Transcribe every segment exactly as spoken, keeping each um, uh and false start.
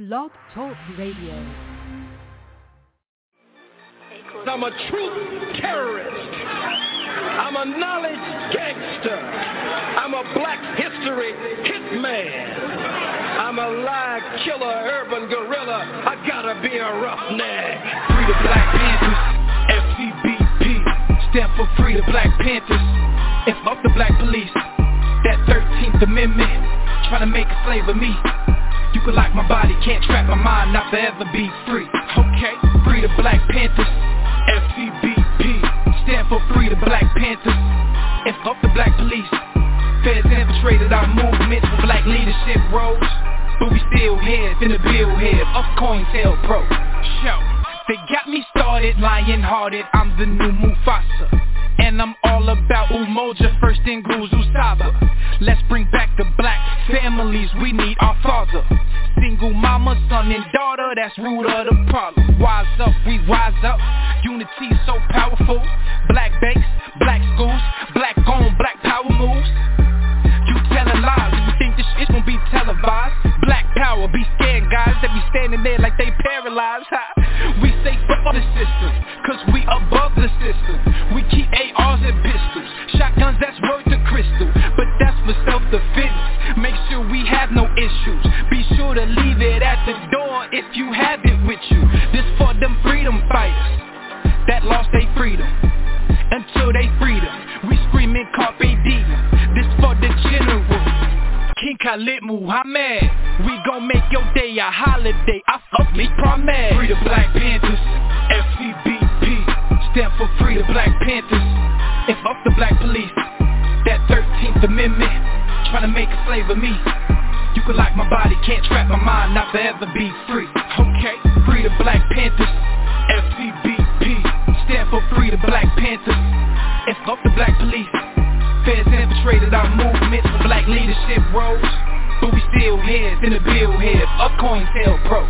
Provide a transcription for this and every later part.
Blog Talk Radio. I'm a truth terrorist. I'm a knowledge gangster. I'm a black history hitman. I'm a lie killer, urban gorilla. I gotta be a roughneck. Free the Black Panthers, F C B P, stand for Free the Black Panthers. And fuck the black police, that thirteenth Amendment, trying to make a slave of me. You can lock my body, can't trap my mind, not forever be free. Okay, free the Black Panthers, F C B P, stand for Free the Black Panthers. And fuck the black police, feds infiltrated our movements for black leadership roles. But we still heads in the bill head of COINTELPRO. Show, they got me started, lion-hearted, I'm the new Mufasa. And I'm all about Umoja, first in Guzu Saba. Let's bring back the black families, we need our father. Single mama, son and daughter, that's root of the problem. Wise up, we rise up, unity so powerful. Black banks, black schools, black on, black power moves. You telling lies, you think this shit gon' be televised. Black power, be scared guys that be standing there like they paralyzed. Ha. We say fuck the system, cause we above the system. We keep A Rs and pistols, shotguns that's worth the crystal. But that's for self-defense, make sure we have no issues. Be sure to leave it at the door if you have it with you. This for them freedom fighters that lost their freedom. Until they freedom, we screaming Carpe Diem. This for the general, King Khalid Muhammad. We gon' make your day a holiday, I fuck me promise. Free the Black Panthers, F C B P, stand for Free the Black Panthers. And fuck the black police, that thirteenth Amendment, trying to make a slave of me. You can lock my body, can't trap my mind, not forever be free. Okay, Free the Black Panthers, F C B P, stand for Free the Black Panthers. And fuck the black police, feds infiltrated our movements for black leadership roles. But we still heads in the bill head of COINTELPRO.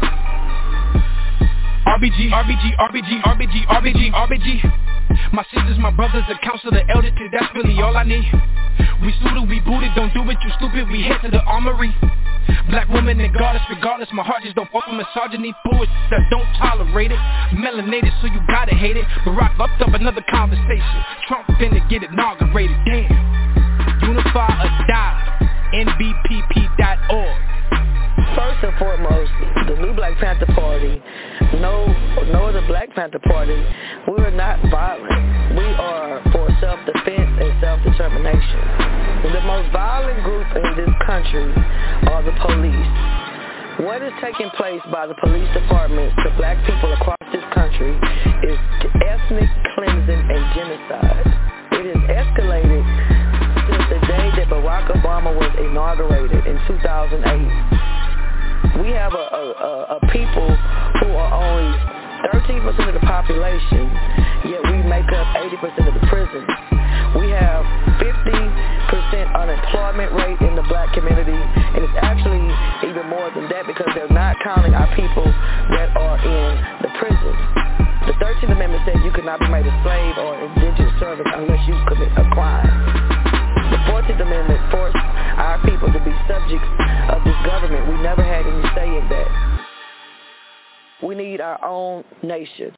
R B G, R B G, R B G, R B G, R B G, R B G. My sisters, my brothers, the council, the elders, that's really all I need. We suited, we booted, don't do it, you stupid, we head to the armory. Black woman and goddess, regardless, my heart just don't fuck with misogyny. Fools that don't tolerate it, melanated, so you gotta hate it. Barack upped up another conversation, Trump finna get inaugurated, damn. Unify or die, N B P P dot org. First and foremost, the new Black Panther Party, no, no other Black Panther Party, we are not violent. We are for self-defense and self-determination. The most violent group in this country are the police. What is taking place by the police department to black people across this country is ethnic cleansing and genocide. It has escalated since the day that Barack Obama was inaugurated in two thousand eight. We have a, a, a people who are only thirteen percent of the population, yet we make up eighty percent of the prisons. We have fifty percent unemployment rate in the black community, and it's actually even more than that because they're not counting our people that are in the prisons. The thirteenth Amendment said you could not be made a slave or indentured servant unless you commit a crime. The fourteenth Amendment forced our people to be subjects of this government. We never had any say in that. We need our own nation.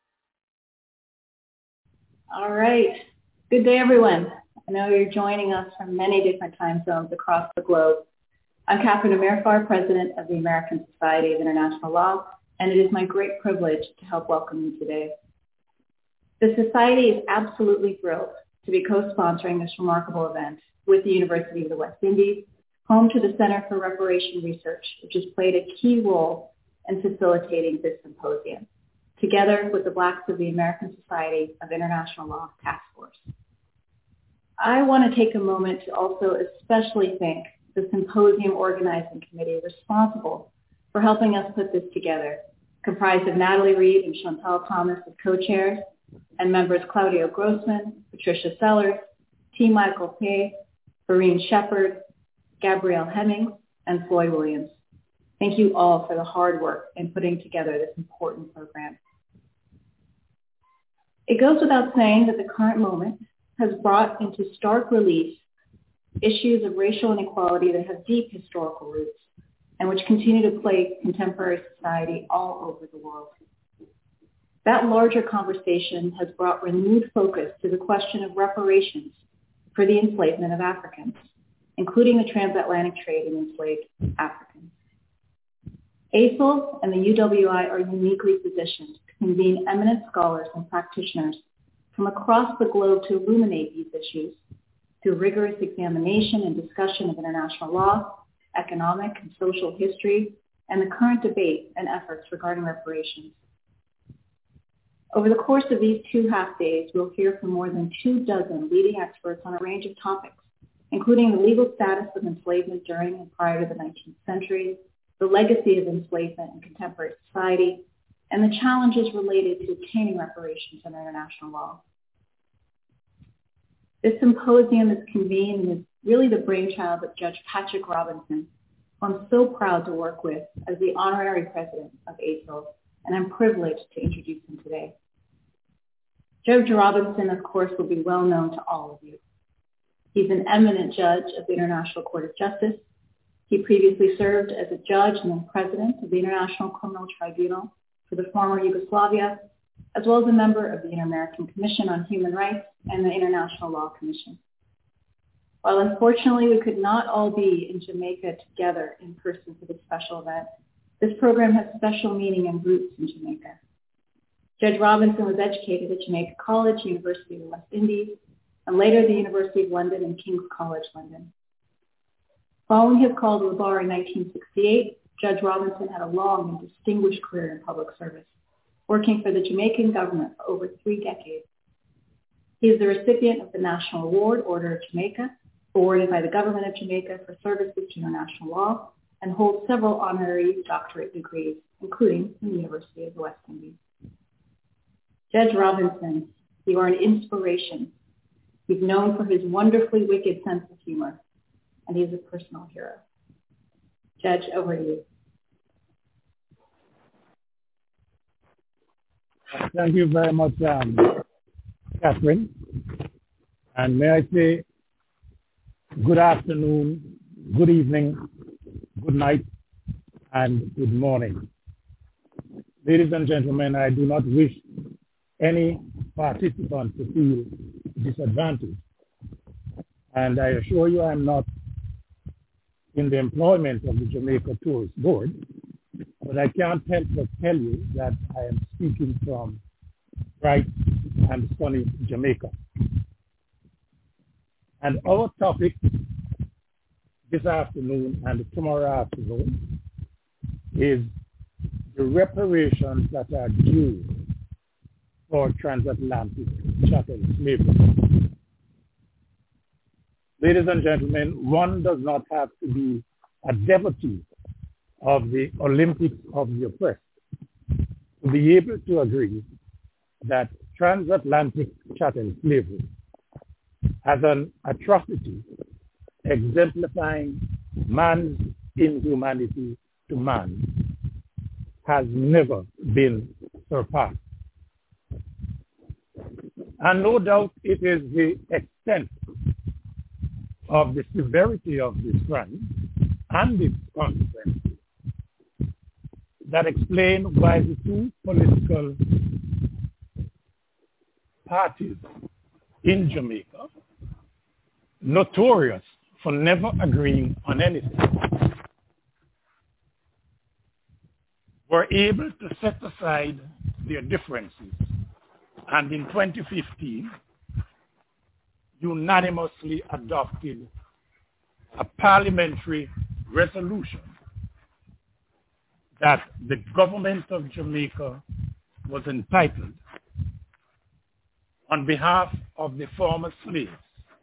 All right. Good day, everyone. I know you're joining us from many different time zones across the globe. I'm Catherine Amirfar, President of the American Society of International Law, and it is my great privilege to help welcome you today. The Society is absolutely thrilled to be co-sponsoring this remarkable event with the University of the West Indies, home to the Center for Reparation Research, which has played a key role in facilitating this symposium, together with the Blacks of the American Society of International Law Task Force. I want to take a moment to also especially thank the symposium organizing committee responsible for helping us put this together, comprised of Natalie Reed and Chantal Thomas as co-chairs, and members Claudio Grossman, Patricia Sellers, T. Michael Pei, Bareen Shepard, Gabrielle Hemmings, and Floyd Williams. Thank you all for the hard work in putting together this important program. It goes without saying that the current moment has brought into stark relief issues of racial inequality that have deep historical roots and which continue to plague contemporary society all over the world. That larger conversation has brought renewed focus to the question of reparations for the enslavement of Africans, including the transatlantic trade in enslaved Africans. A S O L and the U W I are uniquely positioned to convene eminent scholars and practitioners from across the globe to illuminate these issues through rigorous examination and discussion of international law, economic and social history, and the current debate and efforts regarding reparations. Over the course of these two half days, we'll hear from more than two dozen leading experts on a range of topics, including the legal status of enslavement during and prior to the nineteenth century, the legacy of enslavement in contemporary society, and the challenges related to obtaining reparations under international law. This symposium is convened and is really the brainchild of Judge Patrick Robinson, who I'm so proud to work with as the honorary president of A S O L, and I'm privileged to introduce him today. Judge Robinson, of course, will be well known to all of you. He's an eminent judge of the International Court of Justice. He previously served as a judge and then president of the International Criminal Tribunal for the former Yugoslavia, as well as a member of the Inter-American Commission on Human Rights and the International Law Commission. While unfortunately we could not all be in Jamaica together in person for this special event, this program has special meaning and roots in Jamaica. Judge Robinson was educated at Jamaica College, University of the West Indies, and later the University of London and King's College London. Following his call to the bar in nineteen sixty-eight, Judge Robinson had a long and distinguished career in public service, working for the Jamaican government for over three decades. He is the recipient of the National Award, Order of Jamaica, awarded by the government of Jamaica for services to international law, and holds several honorary doctorate degrees, including from the University of the West Indies. Judge Robinson, you are an inspiration. He's known for his wonderfully wicked sense of humor, and he's a personal hero. Judge, over to you. Thank you very much, um, Catherine. And may I say good afternoon, good evening, good night, and good morning. Ladies and gentlemen, I do not wish any participant to feel disadvantaged. And I assure you I'm not in the employment of the Jamaica Tourist Board, but I can't help but tell you that I am speaking from bright and sunny Jamaica. And our topic this afternoon and tomorrow afternoon is the reparations that are due for transatlantic chattel slavery. Ladies and gentlemen, one does not have to be a devotee of the Olympics of the oppressed to be able to agree that transatlantic chattel slavery as an atrocity exemplifying man's inhumanity to man has never been surpassed. And no doubt it is the extent of the severity of this crime and its consequences that explain why the two political parties in Jamaica, notorious for never agreeing on anything, were able to set aside their differences and in twenty fifteen unanimously adopted a parliamentary resolution that the government of Jamaica was entitled, on behalf of the former slaves,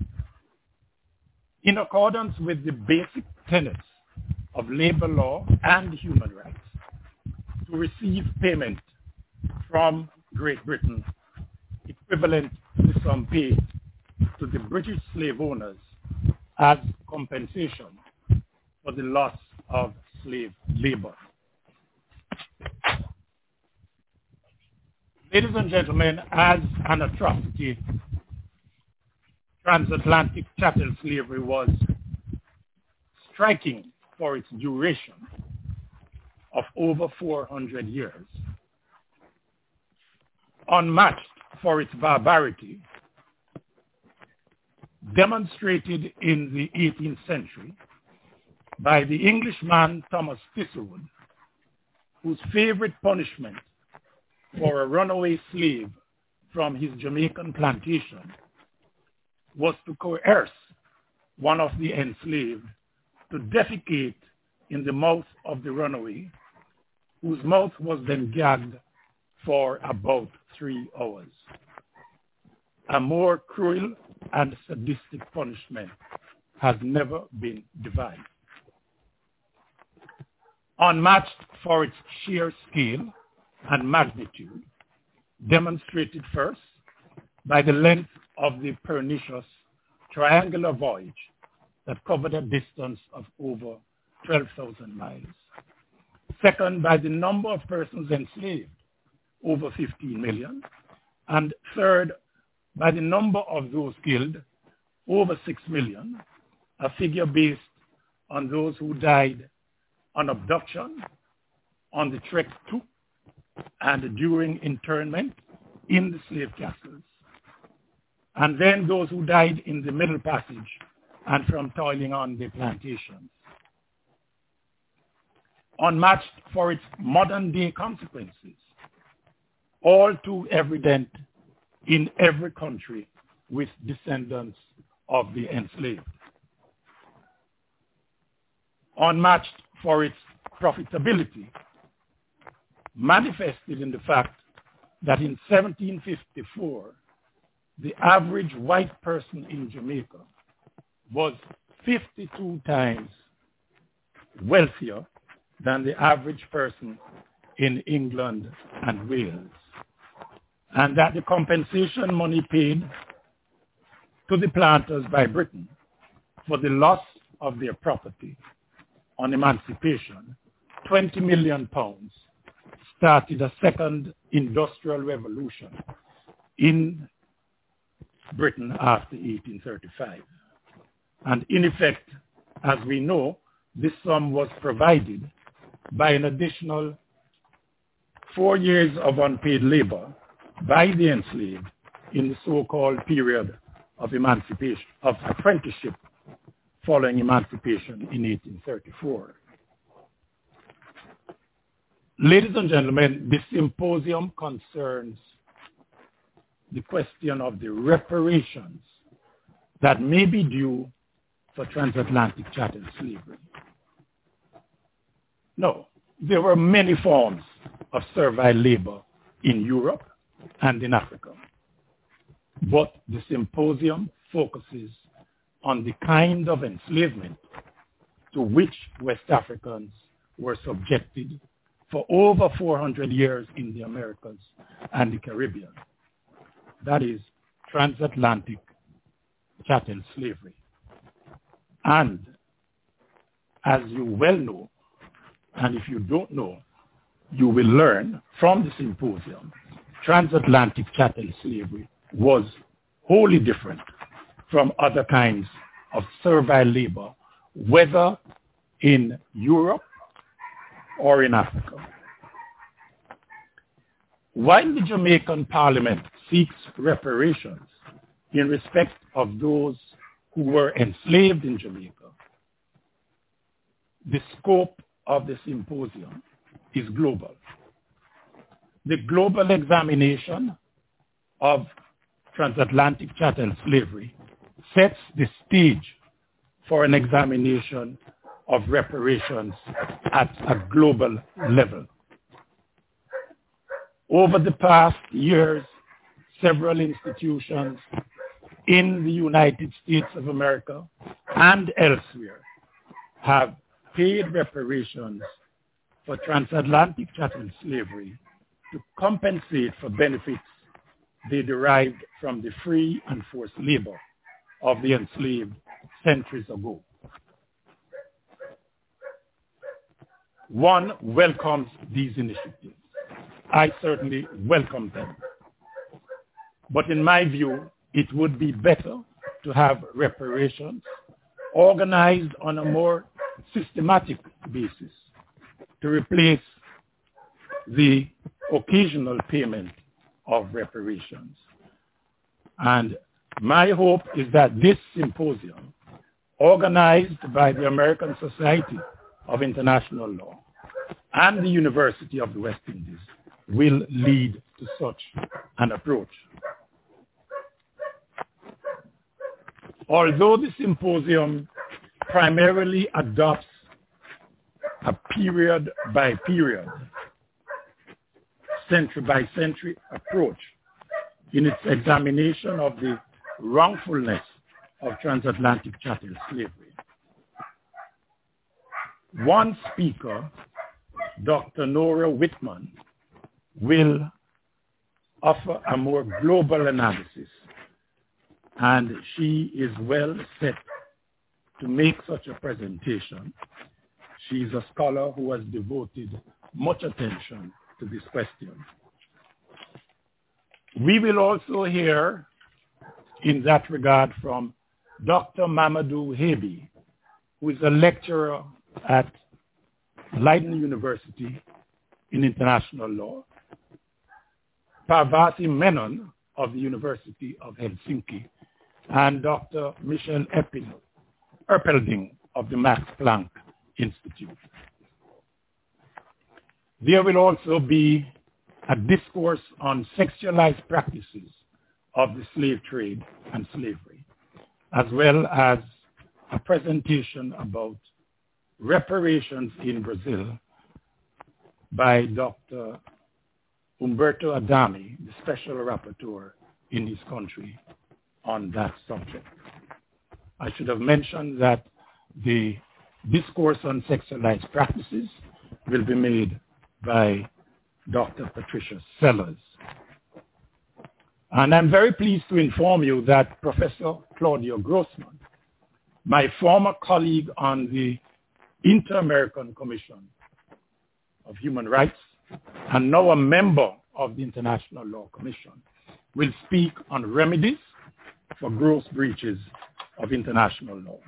in accordance with the basic tenets of labor law and human rights, to receive payment from Great Britain equivalent to some paid to the British slave owners as compensation for the loss of slave labor. Ladies and gentlemen, as an atrocity, transatlantic chattel slavery was striking for its duration of over four hundred years, unmatched for its barbarity, demonstrated in the eighteenth century by the Englishman Thomas Thistlewood, whose favorite punishment for a runaway slave from his Jamaican plantation was to coerce one of the enslaved to defecate in the mouth of the runaway, whose mouth was then gagged for about three hours. A more cruel and sadistic punishment has never been devised. Unmatched for its sheer scale and magnitude, demonstrated first by the length of the pernicious triangular voyage that covered a distance of over twelve thousand miles. Second, by the number of persons enslaved, over fifteen million. And third, by the number of those killed, over six million, a figure based on those who died on abduction, on the trek to, and during internment in the slave castles, and then those who died in the Middle Passage and from toiling on the plantations. Unmatched for its modern-day consequences, all too evident in every country with descendants of the enslaved. Unmatched for its profitability, manifested in the fact that in seventeen fifty-four, the average white person in Jamaica was fifty-two times wealthier than the average person in England and Wales, and that the compensation money paid to the planters by Britain for the loss of their property on emancipation, twenty million pounds, started a second industrial revolution in Britain after eighteen thirty-five. And in effect, as we know, this sum was provided by an additional four years of unpaid labor by the enslaved in the so-called period of emancipation, of apprenticeship following emancipation in eighteen thirty-four. Ladies and gentlemen, this symposium concerns the question of the reparations that may be due for transatlantic chattel slavery. No, there were many forms of servile labor in Europe and in Africa, but the symposium focuses on the kind of enslavement to which West Africans were subjected for over four hundred years in the Americas and the Caribbean. That is transatlantic chattel slavery. And as you well know, and if you don't know, you will learn from the symposium, transatlantic chattel slavery was wholly different from other kinds of servile labor, whether in Europe or in Africa. While the Jamaican Parliament seeks reparations in respect of those who were enslaved in Jamaica, the scope of the symposium is global. The global examination of transatlantic chattel slavery sets the stage for an examination of reparations at a global level. Over the past years, several institutions in the United States of America and elsewhere have paid reparations for transatlantic chattel slavery to compensate for benefits they derived from the free and forced labor of the enslaved centuries ago. One welcomes these initiatives. I certainly welcome them. But in my view, it would be better to have reparations organized on a more systematic basis to to replace the occasional payment of reparations. And my hope is that this symposium, organized by the American Society of International Law and the University of the West Indies, will lead to such an approach. Although the symposium primarily adopts a period by period, century by century approach in its examination of the wrongfulness of transatlantic chattel slavery, one speaker, Doctor Nora Whitman, will offer a more global analysis, and she is well set to make such a presentation. She is a scholar who has devoted much attention to this question. We will also hear in that regard from Doctor Mamadou Hebi, who is a lecturer at Leiden University in international law, Parvati Menon of the University of Helsinki, and Doctor Michel Erpelding of the Max Planck Institute. There will also be a discourse on sexualized practices of the slave trade and slavery, as well as a presentation about reparations in Brazil by Doctor Humberto Adami, the special rapporteur in his country on that subject. I should have mentioned that the discourse on sexualized practices will be made by Doctor Patricia Sellers. And I'm very pleased to inform you that Professor Claudio Grossman, my former colleague on the Inter-American Commission of Human Rights and now a member of the International Law Commission, will speak on remedies for gross breaches of international law,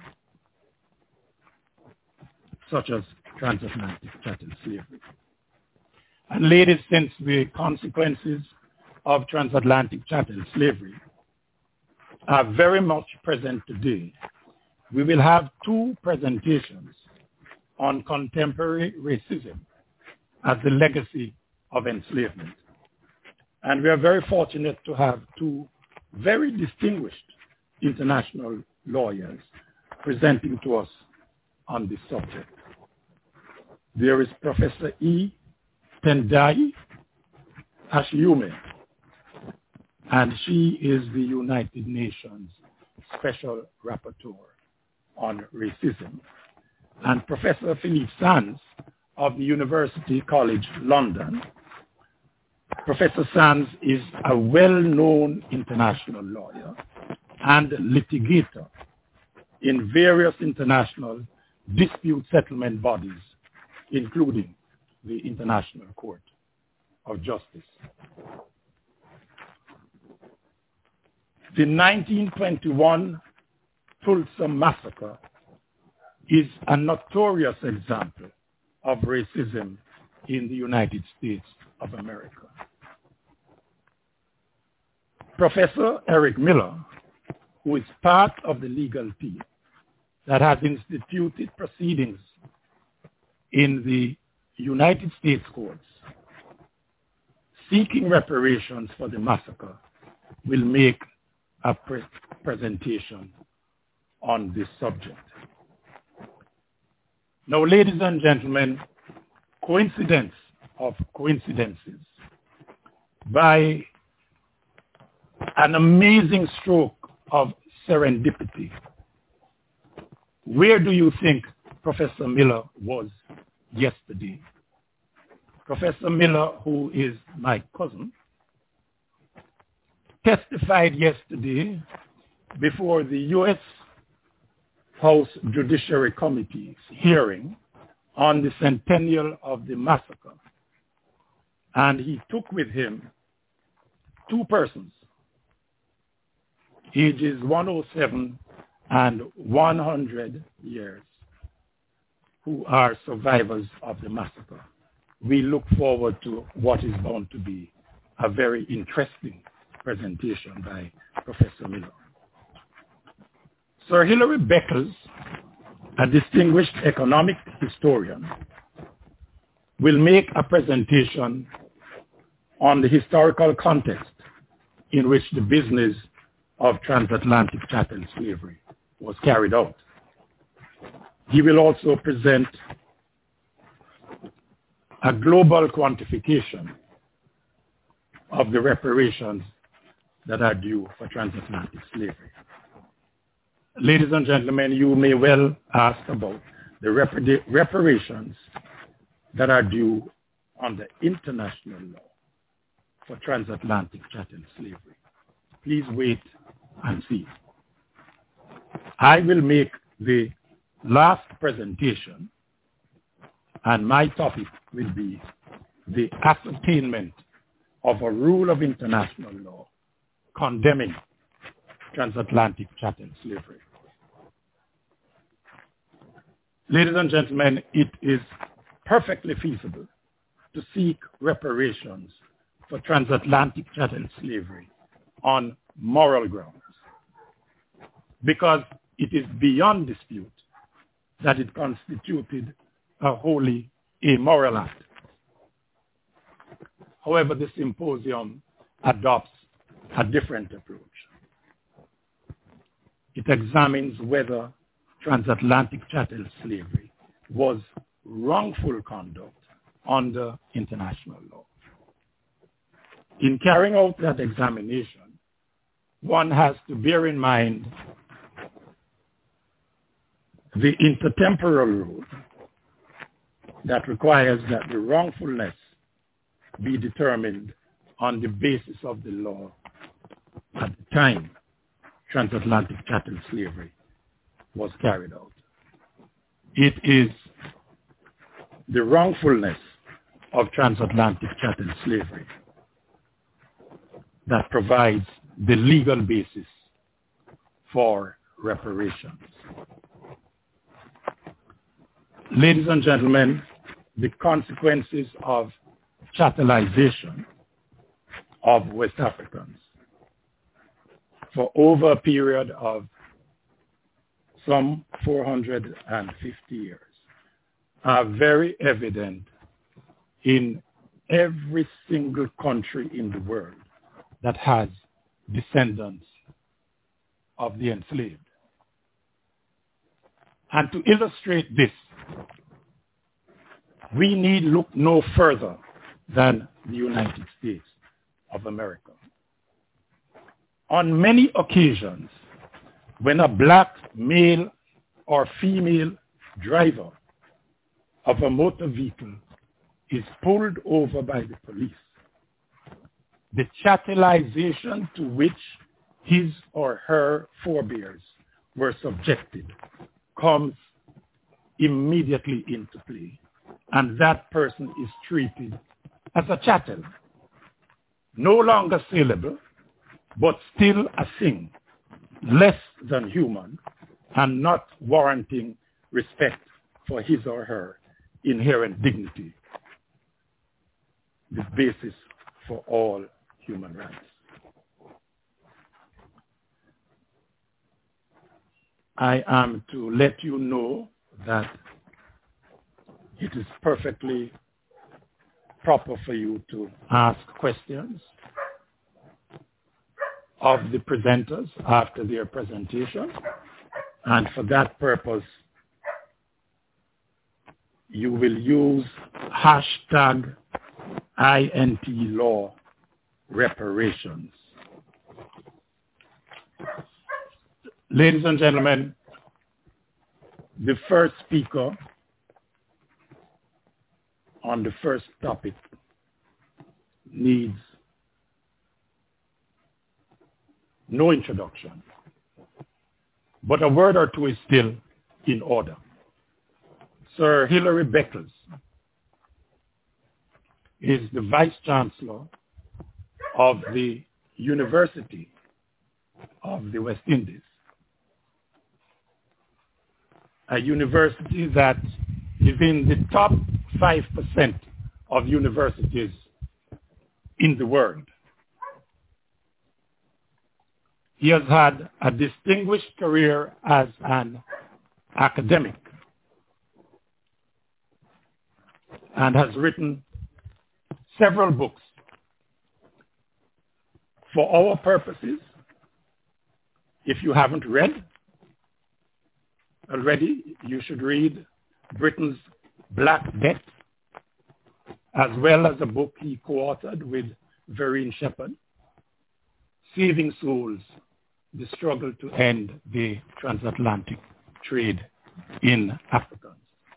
such as transatlantic chattel slavery. And ladies, since the consequences of transatlantic chattel slavery are very much present today, we will have two presentations on contemporary racism as the legacy of enslavement. And we are very fortunate to have two very distinguished international lawyers presenting to us on this subject. There is Professor E. Tendai Ashiume, and she is the United Nations Special Rapporteur on Racism, and Professor Philippe Sands of the University College London. Professor Sands is a well-known international lawyer and litigator in various international dispute settlement bodies, including the International Court of Justice. The nineteen twenty-one Tulsa Massacre is a notorious example of racism in the United States of America. Professor Eric Miller, who is part of the legal team that has instituted proceedings in the United States courts seeking reparations for the massacre, will make a pre- presentation on this subject. Now, ladies and gentlemen, coincidence of coincidences, by an amazing stroke of serendipity, where do you think Professor Miller was yesterday? Professor Miller, who is my cousin, testified yesterday before the U S House Judiciary Committee's hearing on the centennial of the massacre. And he took with him two persons, ages one oh seven and one hundred years. who are survivors of the massacre. We look forward to what is bound to be a very interesting presentation by Professor Miller. Sir Hilary Beckles, a distinguished economic historian, will make a presentation on the historical context in which the business of transatlantic chattel slavery was carried out. He will also present a global quantification of the reparations that are due for transatlantic slavery. Ladies and gentlemen, you may well ask about the repar- reparations that are due under international law for transatlantic chattel slavery. Please wait and see. I will make the last presentation, and my topic will be the ascertainment of a rule of international law condemning transatlantic chattel slavery. Ladies and gentlemen, it is perfectly feasible to seek reparations for transatlantic chattel slavery on moral grounds, because it is beyond dispute that it constituted a wholly immoral act. However, the symposium adopts a different approach. It examines whether transatlantic chattel slavery was wrongful conduct under international law. In carrying out that examination, one has to bear in mind the intertemporal rule that requires that the wrongfulness be determined on the basis of the law at the time transatlantic chattel slavery was carried out. It is the wrongfulness of transatlantic chattel slavery that provides the legal basis for reparations. Ladies and gentlemen, the consequences of chattelization of West Africans for over a period of some four hundred fifty years are very evident in every single country in the world that has descendants of the enslaved. And to illustrate this, we need look no further than the United States of America. On many occasions, when a black male or female driver of a motor vehicle is pulled over by the police, the chattelization to which his or her forebears were subjected comes immediately into play, and that person is treated as a chattel, no longer saleable, but still a thing, less than human, and not warranting respect for his or her inherent dignity, the basis for all human rights. I am to let you know that it is perfectly proper for you to ask questions of the presenters after their presentation, and for that purpose you will use hashtag I N T law reparations. Ladies and gentlemen, the first speaker on the first topic needs no introduction, but a word or two is still in order. Sir Hilary Beckles is the Vice Chancellor of the University of the West Indies, a university that is in the top five percent of universities in the world. He has had a distinguished career as an academic and has written several books. For our purposes, if you haven't read already, you should read Britain's Black Death, as well as a book he co-authored with Vereen Shepherd, Saving Souls, The Struggle to End the Transatlantic Trade in Africans.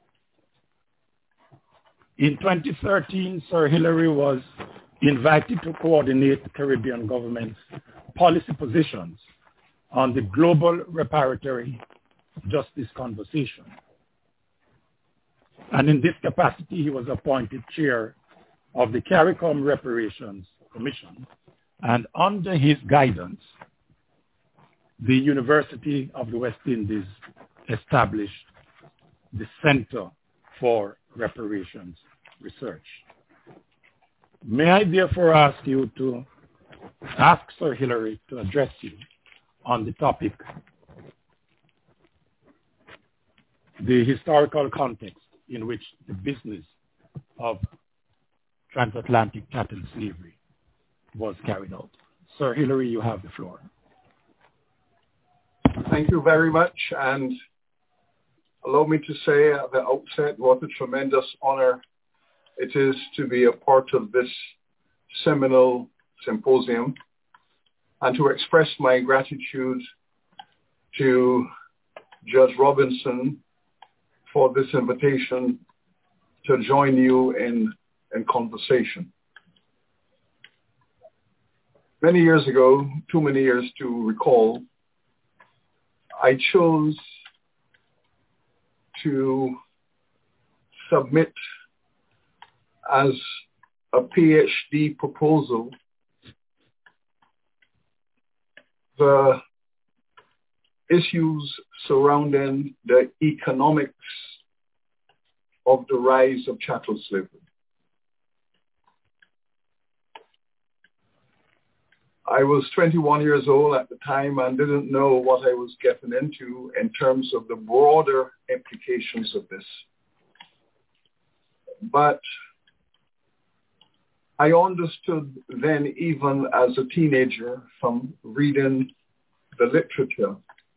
In twenty thirteen, Sir Hillary was invited to coordinate the Caribbean government's policy positions on the global reparatory justice conversation. And in this capacity, he was appointed chair of the CARICOM Reparations Commission. And under his guidance, the University of the West Indies established the Center for Reparations Research. May I therefore ask you to ask Sir Hillary to address you on the topic, the historical context in which the business of transatlantic chattel slavery was carried out. Sir Hillary, you have the floor. Thank you very much, and allow me to say at the outset what a tremendous honor it is to be a part of this seminal symposium and to express my gratitude to Judge Robinson for this invitation to join you in, in conversation. Many years ago, too many years to recall, I chose to submit as a PhD proposal the issues surrounding the economics of the rise of chattel slavery. I was twenty-one years old at the time and didn't know what I was getting into in terms of the broader implications of this. But I understood then, even as a teenager, from reading the literature,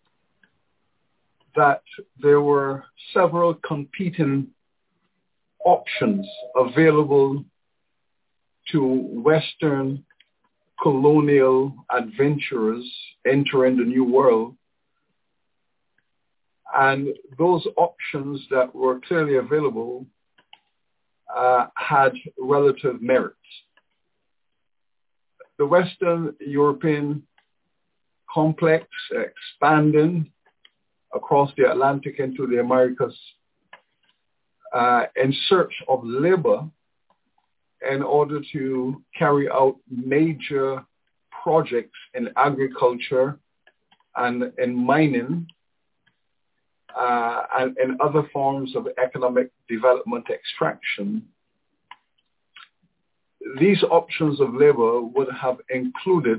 that there were several competing options available to Western colonial adventurers entering the New World. And those options that were clearly available uh, had relative merits. The Western European complex expanding across the Atlantic into the Americas uh, in search of labor in order to carry out major projects in agriculture and in mining uh, and in other forms of economic development extraction. These options of labor would have included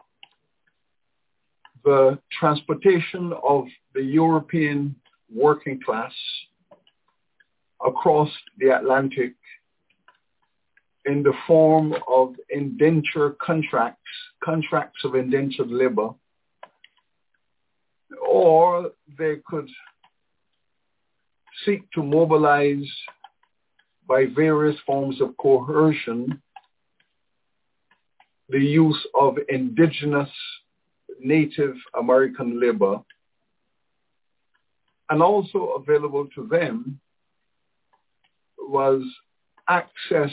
the transportation of the European working class across the Atlantic in the form of indenture contracts, contracts of indentured labor, or they could seek to mobilize by various forms of coercion the use of indigenous Native American labor, and also available to them was access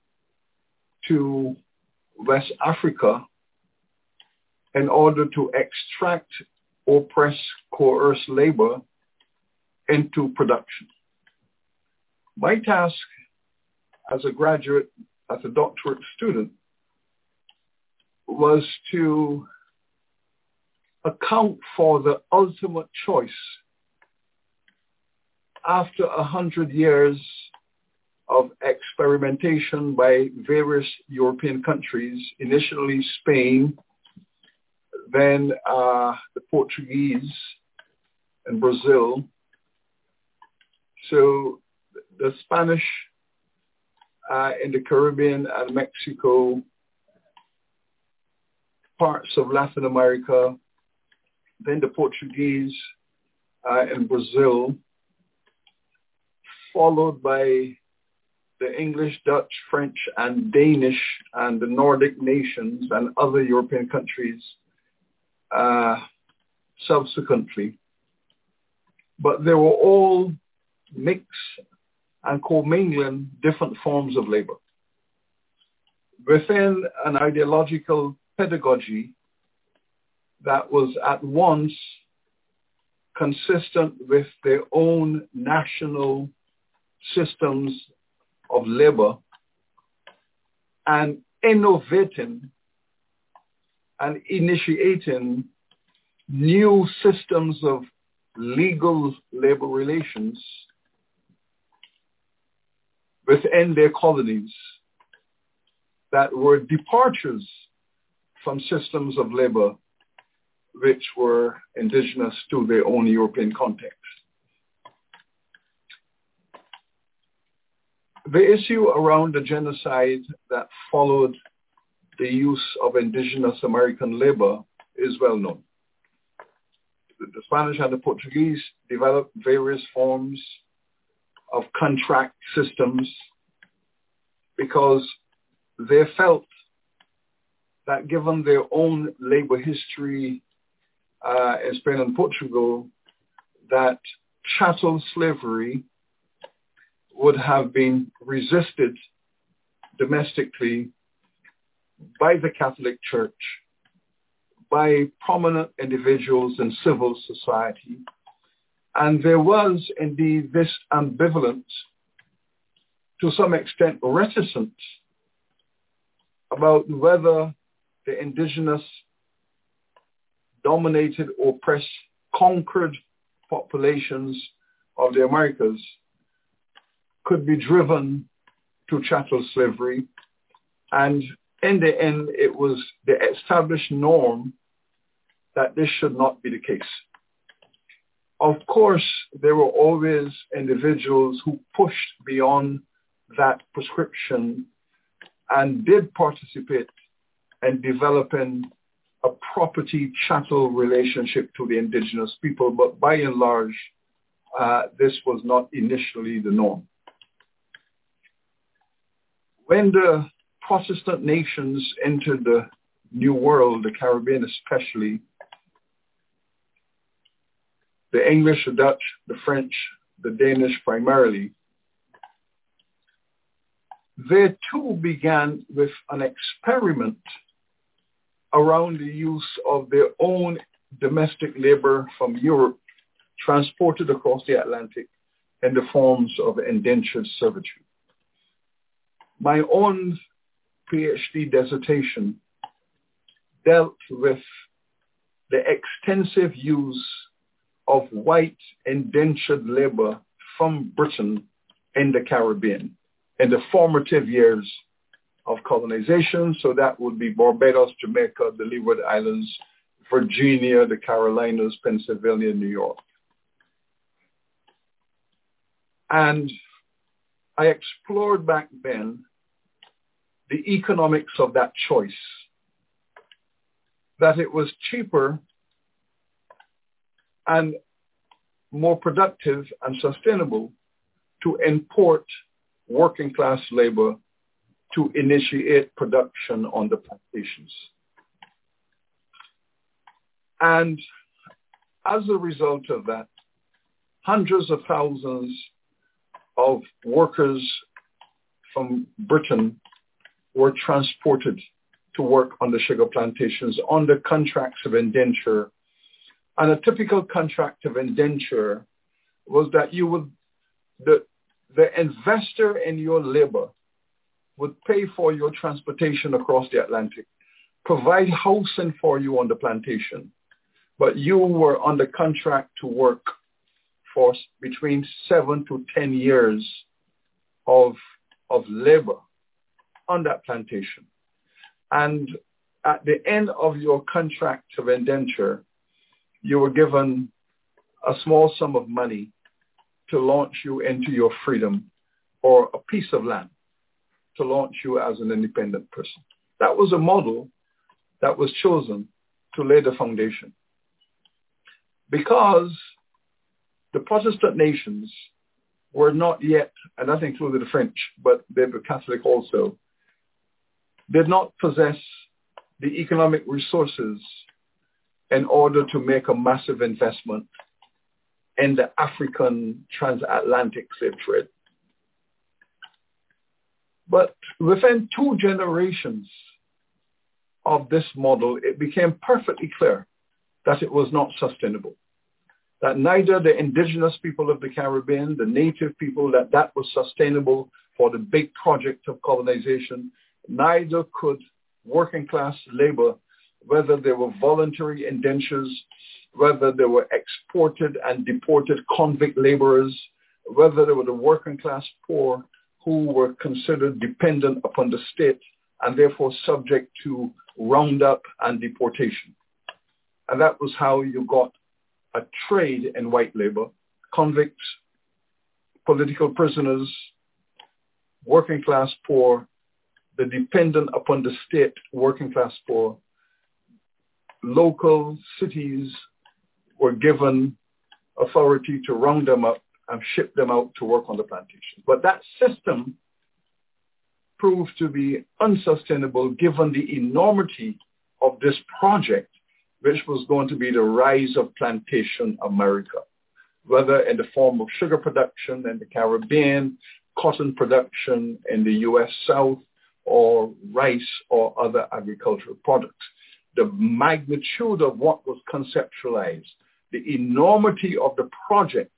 to West Africa in order to extract oppressed, coerced labor into production. My task as a graduate, as a doctorate student, was to account for the ultimate choice after a hundred years of experimentation by various European countries, initially Spain, then uh, the Portuguese and Brazil. So the Spanish uh, in the Caribbean and Mexico, parts of Latin America, then the Portuguese uh, in Brazil, followed by the English, Dutch, French, and Danish, and the Nordic nations and other European countries uh, subsequently. But they were all mixed and commingling different forms of labor within an ideological pedagogy that was at once consistent with their own national systems of labor and innovating and initiating new systems of legal labor relations within their colonies that were departures from systems of labor which were indigenous to their own European context. The issue around the genocide that followed the use of indigenous American labor is well known. The Spanish and the Portuguese developed various forms of contract systems because they felt that given their own labor history uh, in Spain and Portugal, that chattel slavery would have been resisted domestically by the Catholic Church, by prominent individuals in civil society. And there was indeed this ambivalence, to some extent reticent, about whether the indigenous dominated, oppressed, conquered populations of the Americas could be driven to chattel slavery. And in the end, it was the established norm that this should not be the case. Of course, there were always individuals who pushed beyond that prescription and did participate in developing a property chattel relationship to the indigenous people, but by and large, uh, this was not initially the norm. When the Protestant nations entered the New World, the Caribbean especially, the English, the Dutch, the French, the Danish primarily, they too began with an experiment around the use of their own domestic labor from Europe transported across the Atlantic in the forms of indentured servitude. My own PhD dissertation dealt with the extensive use of white indentured labor from Britain in the Caribbean in the formative years of colonization. So that would be Barbados, Jamaica, the Leeward Islands, Virginia, the Carolinas, Pennsylvania, New York. And I explored back then the economics of that choice, that it was cheaper and more productive and sustainable to import working class labor to initiate production on the plantations. And as a result of that, hundreds of thousands of workers from Britain were transported to work on the sugar plantations under contracts of indenture. And a typical contract of indenture was that you would, the, the investor in your labor would pay for your transportation across the Atlantic, provide housing for you on the plantation, but you were under contract to work for between seven to ten years of, of labor on that plantation. And at the end of your contract of indenture, you were given a small sum of money to launch you into your freedom, or a piece of land to launch you as an independent person. That was a model that was chosen to lay the foundation. Because the Protestant nations were not yet, and that included the French, but they were Catholic also, did not possess the economic resources in order to make a massive investment in the African transatlantic slave trade. But within two generations of this model, it became perfectly clear that it was not sustainable, that neither the indigenous people of the Caribbean, the native people, that that was sustainable for the big project of colonization, neither could working class labor, whether they were voluntary indentures, whether they were exported and deported convict laborers, whether they were the working class poor who were considered dependent upon the state and therefore subject to roundup and deportation. And that was how you got a trade in white labor, convicts, political prisoners, working class poor, the dependent upon the state working class poor. Local cities were given authority to round them up and ship them out to work on the plantation. But that system proved to be unsustainable given the enormity of this project, which was going to be the rise of plantation America, whether in the form of sugar production in the Caribbean, cotton production in the U S South, or rice or other agricultural products. The magnitude of what was conceptualized, the enormity of the project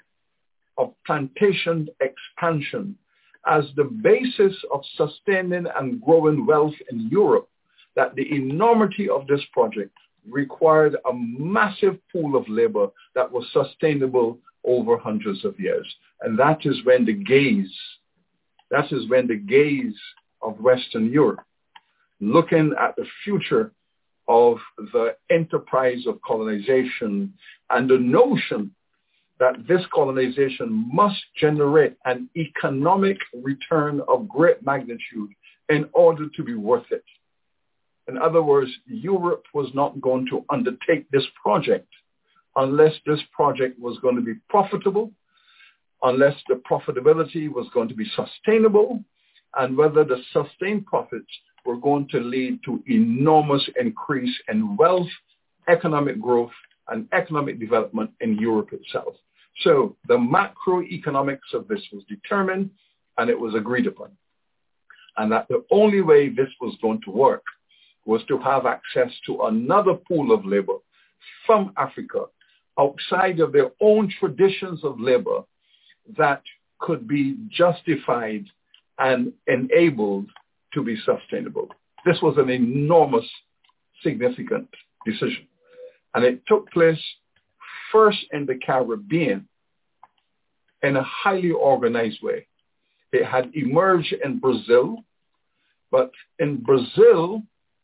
of plantation expansion as the basis of sustaining and growing wealth in Europe, that the enormity of this project required a massive pool of labor that was sustainable over hundreds of years. And that is when the gaze, that is when the gaze of Western Europe, looking at the future of the enterprise of colonization and the notion that this colonization must generate an economic return of great magnitude in order to be worth it. In other words, Europe was not going to undertake this project unless this project was going to be profitable, unless the profitability was going to be sustainable, and whether the sustained profits were going to lead to enormous increase in wealth, economic growth, and economic development in Europe itself. So the macroeconomics of this was determined, and it was agreed upon. And that the only way this was going to work was to have access to another pool of labor from Africa outside of their own traditions of labor that could be justified and enabled to be sustainable. This was an enormous, significant decision. And it took place first in the Caribbean in a highly organized way. It had emerged in Brazil, but in Brazil,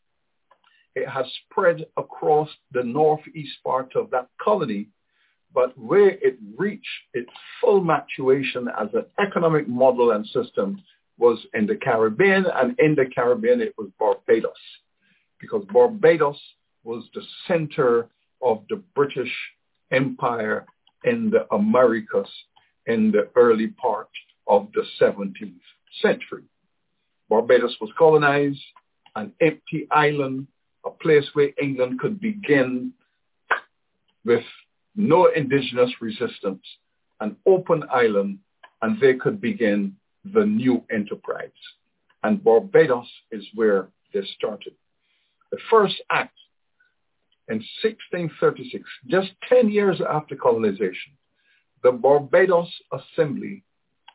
it has spread across the northeast part of that colony, but where it reached its full maturation as an economic model and system was in the Caribbean, and in the Caribbean it was Barbados, because Barbados was the center of the British Empire in the Americas in the early part of the seventeenth century. Barbados was colonized, an empty island, a place where England could begin with no indigenous resistance, an open island, and they could begin the new enterprise. And Barbados is where they started. The first act in sixteen thirty-six, just ten years after colonization, the Barbados Assembly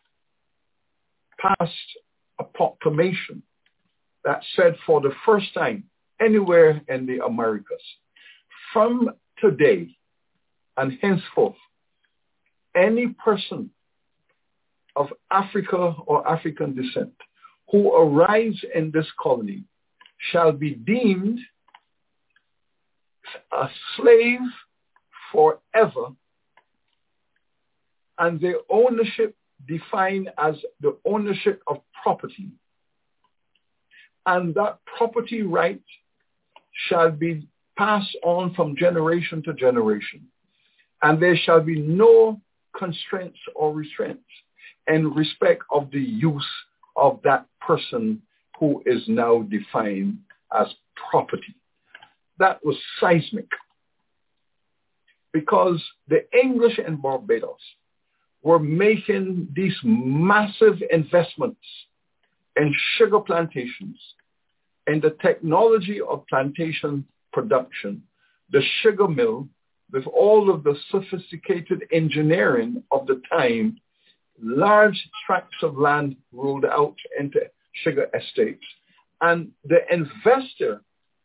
passed a proclamation that said for the first time anywhere in the Americas, from today and henceforth, any person of Africa or African descent who arrives in this colony shall be deemed a slave forever, and their ownership defined as the ownership of property. And that property right shall be passed on from generation to generation. And there shall be no constraints or restraints in respect of the use of that person who is now defined as property. That was seismic, because the English in Barbados were making these massive investments in sugar plantations, in the technology of plantation production, the sugar mill, with all of the sophisticated engineering of the time, large tracts of land rolled out into sugar estates. And the investor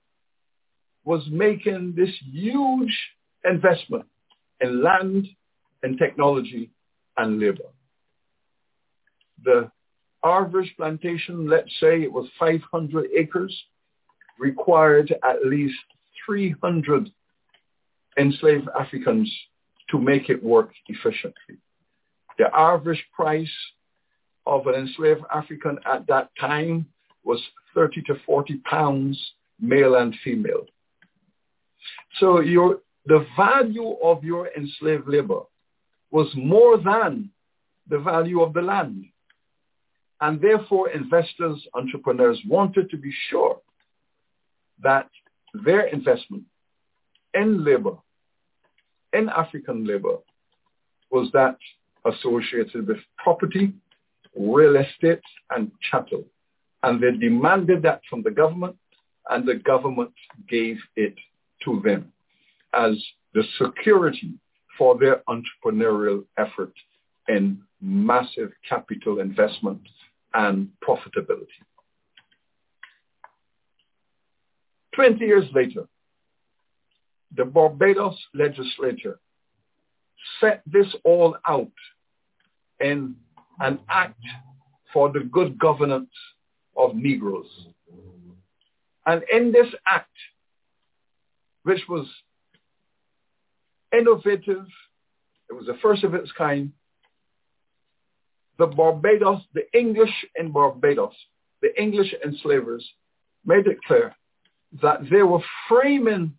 was making this huge investment in land and technology and labor. The average plantation, let's say it was five hundred acres, required at least three hundred enslaved Africans to make it work efficiently. The average price of an enslaved African at that time was thirty to forty pounds, male and female. So your, the value of your enslaved labor was more than the value of the land. And therefore, investors, entrepreneurs wanted to be sure that their investment in labor, in African labor, was that associated with property, real estate, and chattel. And they demanded that from the government, and the government gave it to them as the security for their entrepreneurial effort in massive capital investment and profitability. Twenty years later, the Barbados legislature set this all out in an act for the good governance of Negroes. And in this act, which was innovative, it was the first of its kind, the Barbados, the English in Barbados, the English enslavers made it clear that they were framing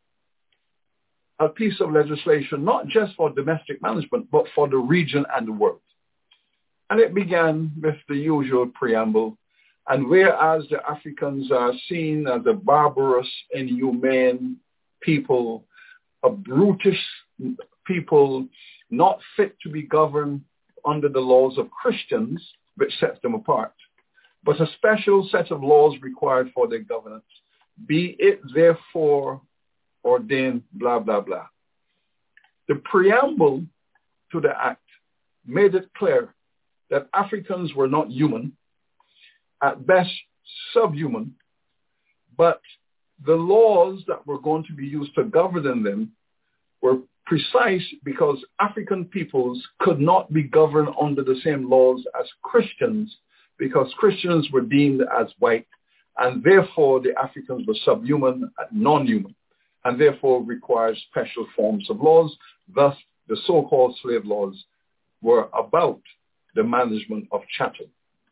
a piece of legislation, not just for domestic management, but for the region and the world. And it began with the usual preamble. And whereas the Africans are seen as a barbarous, inhumane people, a brutish people, not fit to be governed under the laws of Christians, which sets them apart, but a special set of laws required for their governance. Be it therefore ordained, blah, blah, blah. The preamble to the act made it clear that Africans were not human, at best subhuman, but the laws that were going to be used to govern them were precise, because African peoples could not be governed under the same laws as Christians, because Christians were deemed as white, and therefore the Africans were subhuman and non-human, and therefore required special forms of laws. Thus, the so-called slave laws were about the management of chattel.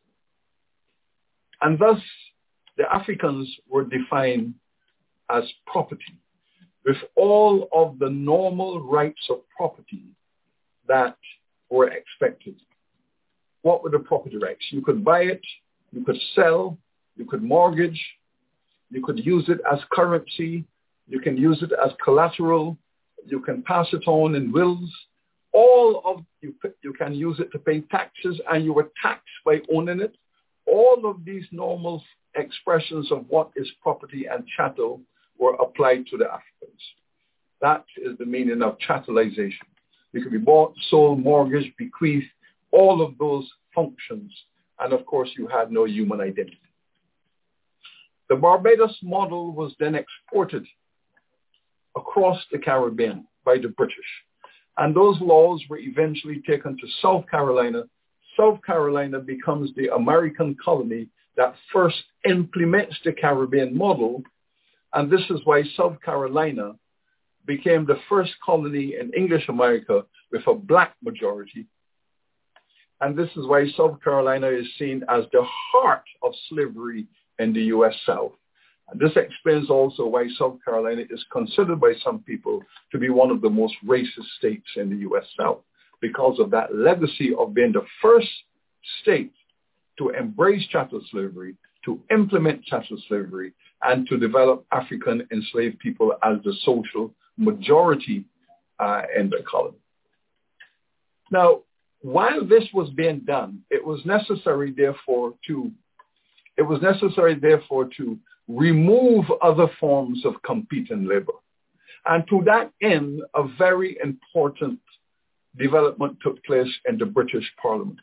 And thus, the Africans were defined as property, with all of the normal rights of property that were expected. What were the property rights? You could buy it, you could sell, you could mortgage, you could use it as currency, you can use it as collateral, you can pass it on in wills. All of you, you can use it to pay taxes, and you were taxed by owning it. All of these normal expressions of what is property and chattel were applied to the Africans. That is the meaning of chattelization. You could be bought, sold, mortgaged, bequeathed, all of those functions. And of course, you had no human identity. The Barbados model was then exported across the Caribbean by the British. And those laws were eventually taken to South Carolina. South Carolina becomes the American colony that first implements the Caribbean model. And this is why South Carolina became the first colony in English America with a black majority. And this is why South Carolina is seen as the heart of slavery in the U S South. And this explains also why South Carolina is considered by some people to be one of the most racist states in the U S South, because of that legacy of being the first state to embrace chattel slavery, to implement chattel slavery, and to develop African enslaved people as the social majority uh, in the colony. Now, while this was being done, it was necessary, therefore, to it was necessary, therefore, to remove other forms of competing labor. And to that end, a very important development took place in the British Parliament.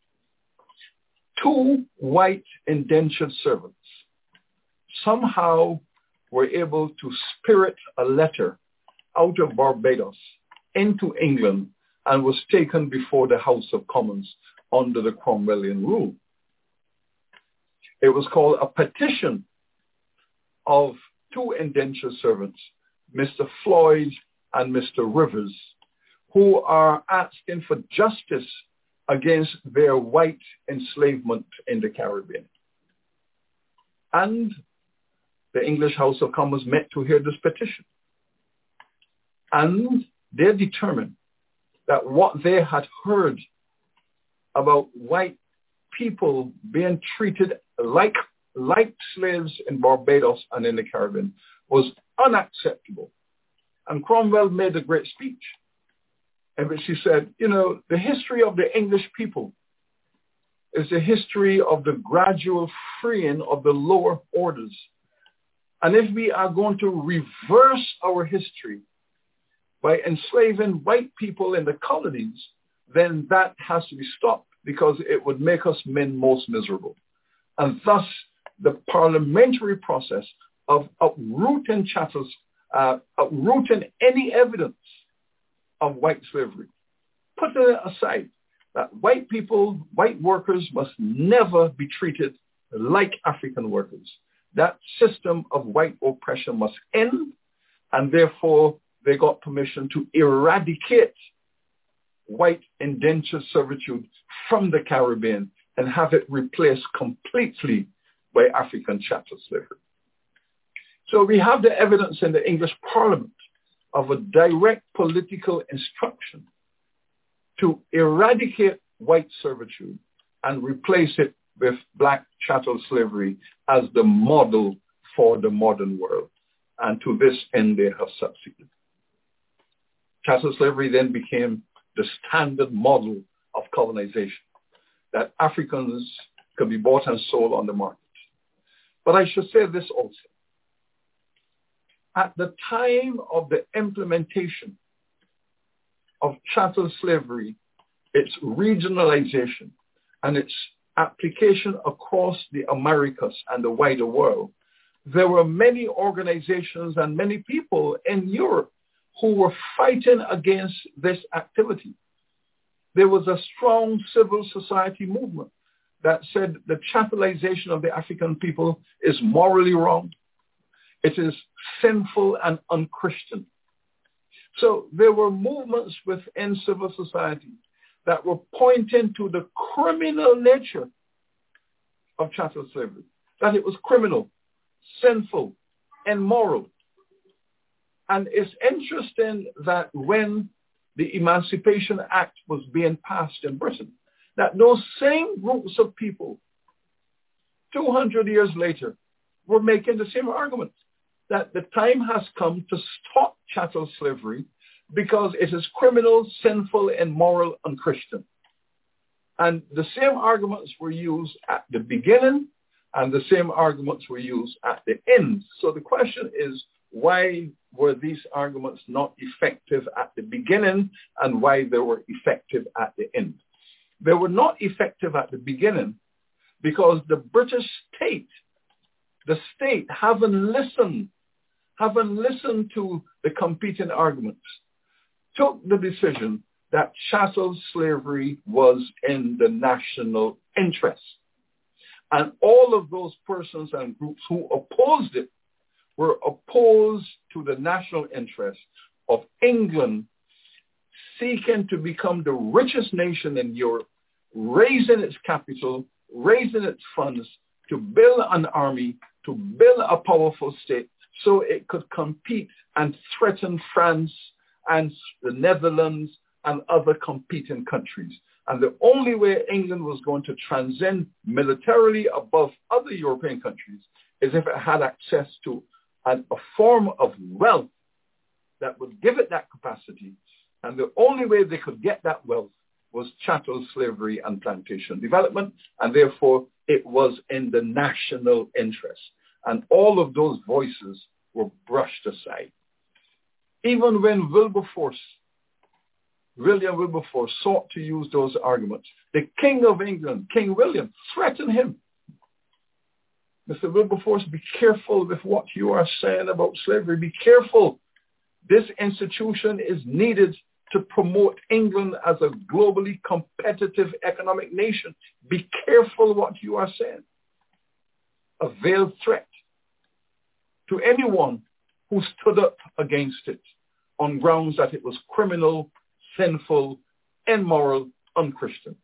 Two white indentured servants somehow were able to spirit a letter out of Barbados into England and was taken before the House of Commons under the Cromwellian rule. It was called a petition of two indentured servants, Mister Floyd and Mister Rivers, who are asking for justice against their white enslavement in the Caribbean. And the English House of Commons met to hear this petition. And they determined that what they had heard about white people being treated like, like slaves in Barbados and in the Caribbean was unacceptable. And Cromwell made a great speech in which he said, you know, the history of the English people is the history of the gradual freeing of the lower orders. And if we are going to reverse our history by enslaving white people in the colonies, then that has to be stopped because it would make us men most miserable. And thus, the parliamentary process of uprooting chattels, uh, uprooting any evidence of white slavery, put it aside that white people, white workers must never be treated like African workers. That system of white oppression must end, and therefore they got permission to eradicate white indentured servitude from the Caribbean and have it replaced completely by African chattel slavery. So we have the evidence in the English Parliament of a direct political instruction to eradicate white servitude and replace it with black chattel slavery as the model for the modern world. And to this end, they have succeeded. Chattel slavery then became the standard model of colonization, that Africans could be bought and sold on the market. But I should say this also. At the time of the implementation of chattel slavery, its regionalization and its application across the Americas and the wider world, there were many organizations and many people in Europe who were fighting against this activity. There was a strong civil society movement that said the chattelization of the African people is morally wrong. It is sinful and unchristian. So there were movements within civil society that were pointing to the criminal nature of chattel slavery, that it was criminal, sinful, immoral. And it's interesting that when the Emancipation Act was being passed in Britain, that those same groups of people, two hundred years later, were making the same argument, that the time has come to stop chattel slavery because it is criminal, sinful, immoral, unchristian. And the same arguments were used at the beginning, and the same arguments were used at the end. So the question is, why were these arguments not effective at the beginning, and why they were effective at the end? They were not effective at the beginning because the British state, the state haven't listened, haven't listened to the competing arguments. took the decision that chattel slavery was in the national interest. And all of those persons and groups who opposed it were opposed to the national interest of England seeking to become the richest nation in Europe, raising its capital, raising its funds to build an army, to build a powerful state so it could compete and threaten France and the Netherlands and other competing countries. And the only way England was going to transcend militarily above other European countries is if it had access to an, a form of wealth that would give it that capacity. And the only way they could get that wealth was chattel slavery and plantation development. And therefore, it was in the national interest. And all of those voices were brushed aside. Even when Wilberforce William Wilberforce sought to use those arguments, the King of England, King William, threatened him. Mister Wilberforce, be careful with what you are saying about slavery. Be careful. This institution is needed to promote England as a globally competitive economic nation. Be careful what you are saying. A veiled threat to anyone who stood up against it on grounds that it was criminal, sinful, immoral, unchristian.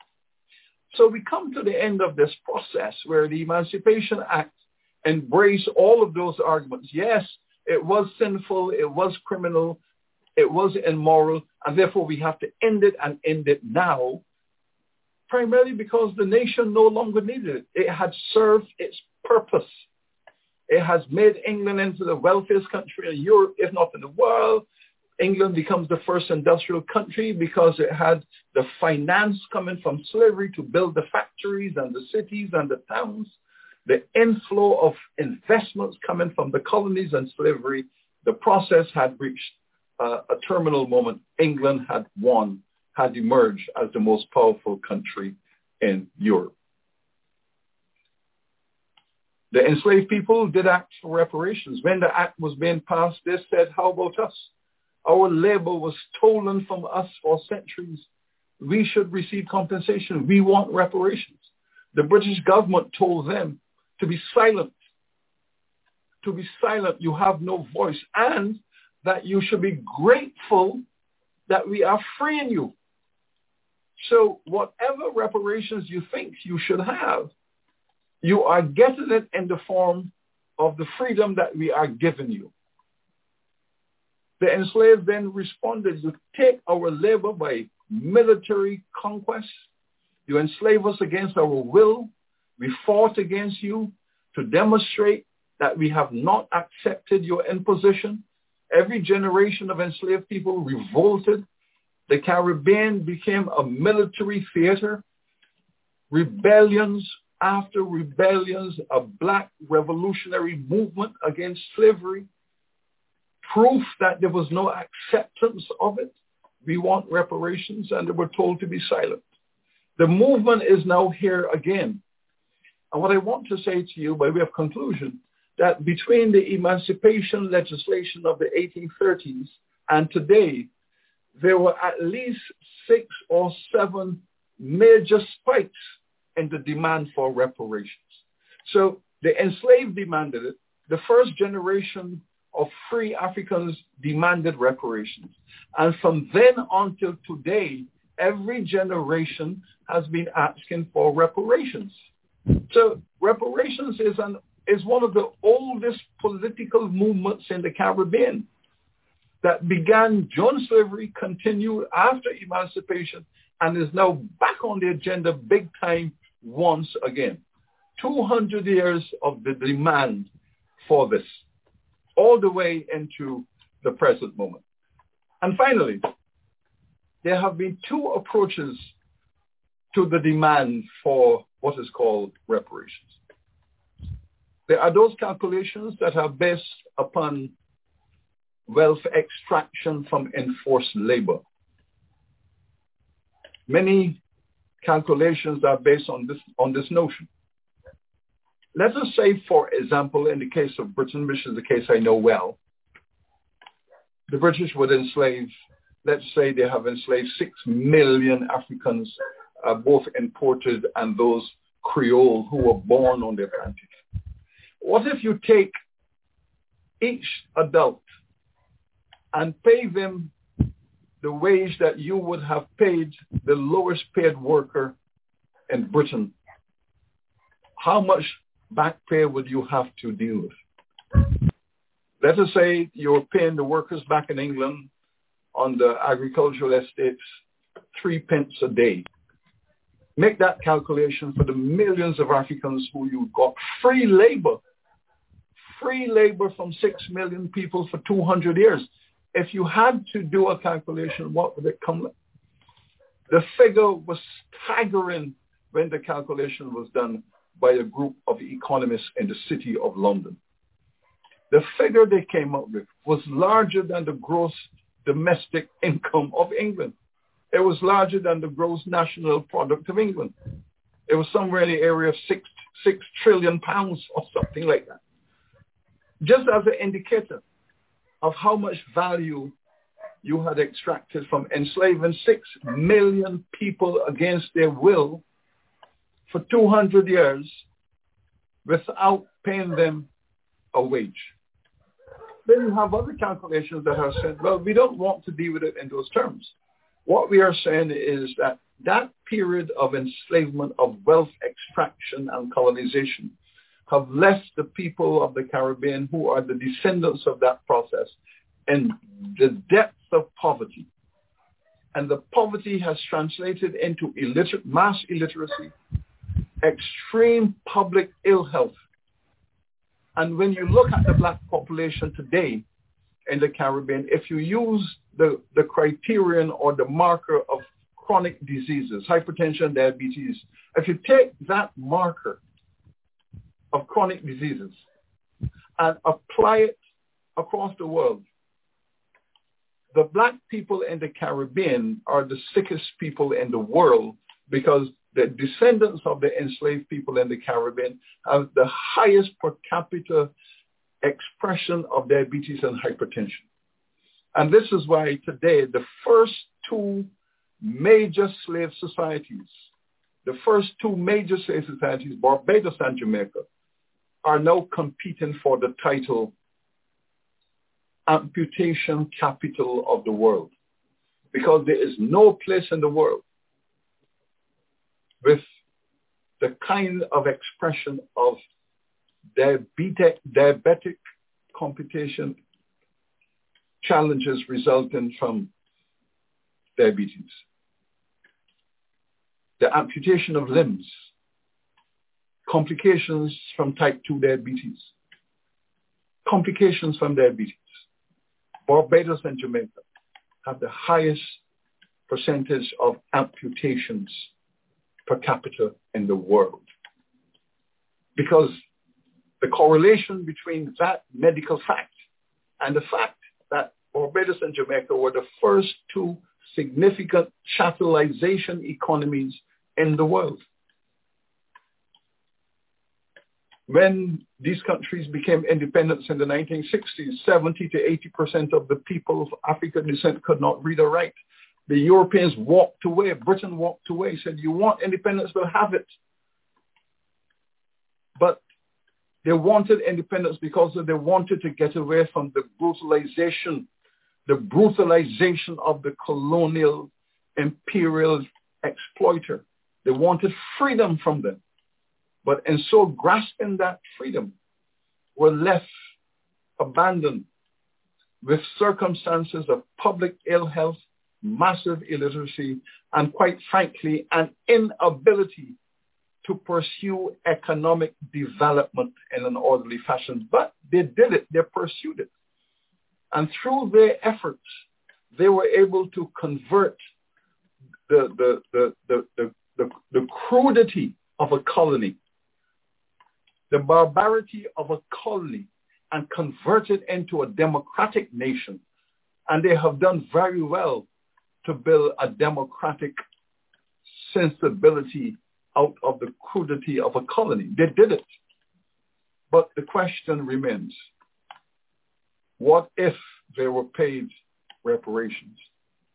So we come to the end of this process where the Emancipation Act embraced all of those arguments. Yes, it was sinful, it was criminal, it was immoral, and therefore we have to end it and end it now, primarily because the nation no longer needed it. It had served its purpose. It has made England into the wealthiest country in Europe, if not in the world. England becomes the first industrial country because it had the finance coming from slavery to build the factories and the cities and the towns. The inflow of investments coming from the colonies and slavery. The process had reached uh, a terminal moment. England had won, had emerged as the most powerful country in Europe. The enslaved people did act for reparations. When the act was being passed, they said, how about us? Our labor was stolen from us for centuries. We should receive compensation. We want reparations. The British government told them to be silent. To be silent. You have no voice. And that you should be grateful that we are freeing you. So whatever reparations you think you should have, you are getting it in the form of the freedom that we are giving you. The enslaved then responded, you take our labor by military conquest. You enslave us against our will. We fought against you to demonstrate that we have not accepted your imposition. Every generation of enslaved people revolted. The Caribbean became a military theater. Rebellions after rebellions, a black revolutionary movement against slavery. Proof that there was no acceptance of it. We want reparations, and they were told to be silent. The movement is now here again. And what I want to say to you by way of conclusion, that between the emancipation legislation of the eighteen thirties and today, there were at least six or seven major spikes in the demand for reparations. So the enslaved demanded it. The first generation of free Africans demanded reparations. And from then until today, every generation has been asking for reparations. So reparations is, an, is one of the oldest political movements in the Caribbean that began during slavery, continued after emancipation, and is now back on the agenda big time once again. two hundred years of the demand for this, all the way into the present moment. And finally, there have been two approaches to the demand for what is called reparations. There are those calculations that are based upon wealth extraction from enforced labor. Many calculations are based on this, on this notion. Let us say, for example, in the case of Britain, which is the case I know well, the British would enslave let's say they have enslaved six million Africans, uh, both imported and those Creole who were born on their plantation. What if you take each adult and pay them the wage that you would have paid the lowest paid worker in Britain? How much back pay would you have to deal with? Let us say you're paying the workers back in England on the agricultural estates three pence a day. Make that calculation for the millions of Africans who you got free labor, free labor from six million people for two hundred years. If you had to do a calculation, what would it come like? The figure was staggering when the calculation was done by a group of economists in the city of London. The figure they came up with was larger than the gross domestic income of England. It was larger than the gross national product of England. It was somewhere in the area of six, six trillion pounds or something like that. Just as an indicator of how much value you had extracted from enslaving six million people against their will for two hundred years without paying them a wage. Then you have other calculations that have said, well, we don't want to deal with it in those terms. What we are saying is that that period of enslavement, of wealth extraction and colonization have left the people of the Caribbean, who are the descendants of that process, in the depths of poverty. And the poverty has translated into illiterate, mass illiteracy, extreme public ill health. And when you look at the black population today in the Caribbean, if you use the, the criterion or the marker of chronic diseases, hypertension, diabetes, if you take that marker of chronic diseases and apply it across the world, the black people in the Caribbean are the sickest people in the world because the descendants of the enslaved people in the Caribbean have the highest per capita expression of diabetes and hypertension. And this is why today the first two major slave societies, the first two major slave societies, Barbados and Jamaica, are now competing for the title amputation capital of the world, because there is no place in the world with the kind of expression of diabetic, diabetic complication challenges resulting from diabetes. The amputation of limbs, complications from type two diabetes, complications from diabetes. Barbados and Jamaica have the highest percentage of amputations per capita in the world, because the correlation between that medical fact and the fact that Barbados and Jamaica were the first two significant chattelization economies in the world. When these countries became independent in the nineteen sixties, seventy to eighty percent of the people of African descent could not read or write. The Europeans walked away. Britain walked away, said, you want independence, they'll have it. But they wanted independence because they wanted to get away from the brutalization, the brutalization of the colonial imperial exploiter. They wanted freedom from them. But in so grasping that freedom, were left abandoned with circumstances of public ill health, massive illiteracy, and quite frankly, an inability to pursue economic development in an orderly fashion. But they did it, they pursued it. And through their efforts, they were able to convert the, the, the, the, the, the, the crudity of a colony, the barbarity of a colony, and convert it into a democratic nation. And they have done very well to build a democratic sensibility out of the crudity of a colony. They did it. But the question remains, what if they were paid reparations?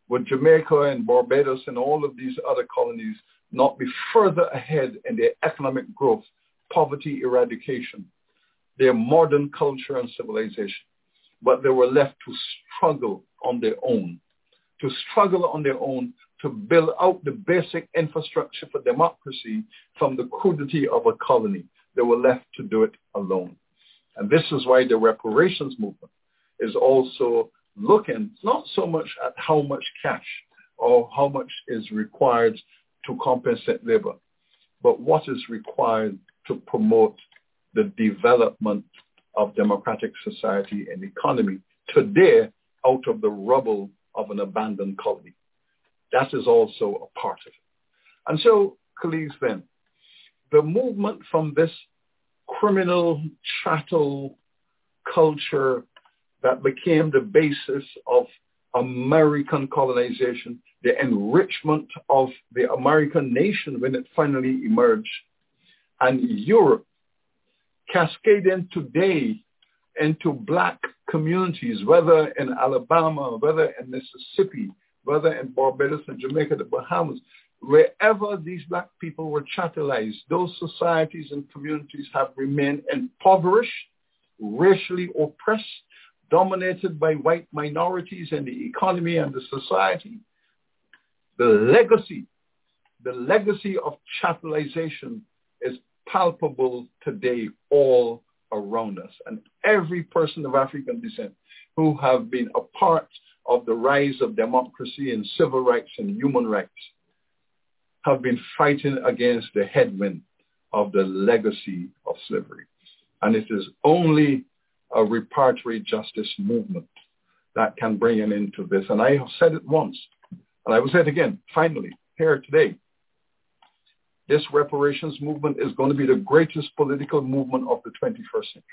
would Jamaica and Barbados and all of these other colonies not be further ahead in their economic growth, poverty eradication, their modern culture and civilization? But they were left to struggle on their own, to struggle on their own to build out the basic infrastructure for democracy from the crudity of a colony. They were left to do it alone. And this is why the reparations movement is also looking not so much at how much cash or how much is required to compensate labor, but what is required to promote the development of democratic society and economy today out of the rubble of an abandoned colony. That is also a part of it. And so, colleagues, then, the movement from this criminal chattel culture that became the basis of American colonization, the enrichment of the American nation when it finally emerged, and Europe cascading today into black communities, whether in Alabama, whether in Mississippi, whether in Barbados and Jamaica, the Bahamas, wherever these black people were chattelized, those societies and communities have remained impoverished, racially oppressed, dominated by white minorities in the economy and the society. The legacy, the legacy of chattelization is palpable today all around us. And every person of African descent who have been a part of the rise of democracy and civil rights and human rights have been fighting against the headwind of the legacy of slavery. And it is only a reparatory justice movement that can bring an end to this. And I have said it once, and I will say it again, finally, here today. This reparations movement is going to be the greatest political movement of the twenty-first century.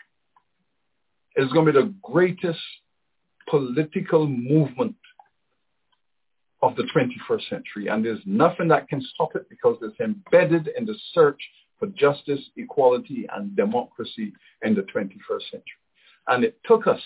It's going to be the greatest political movement of the twenty-first century. And there's nothing that can stop it because it's embedded in the search for justice, equality, and democracy in the twenty-first century. And it took us,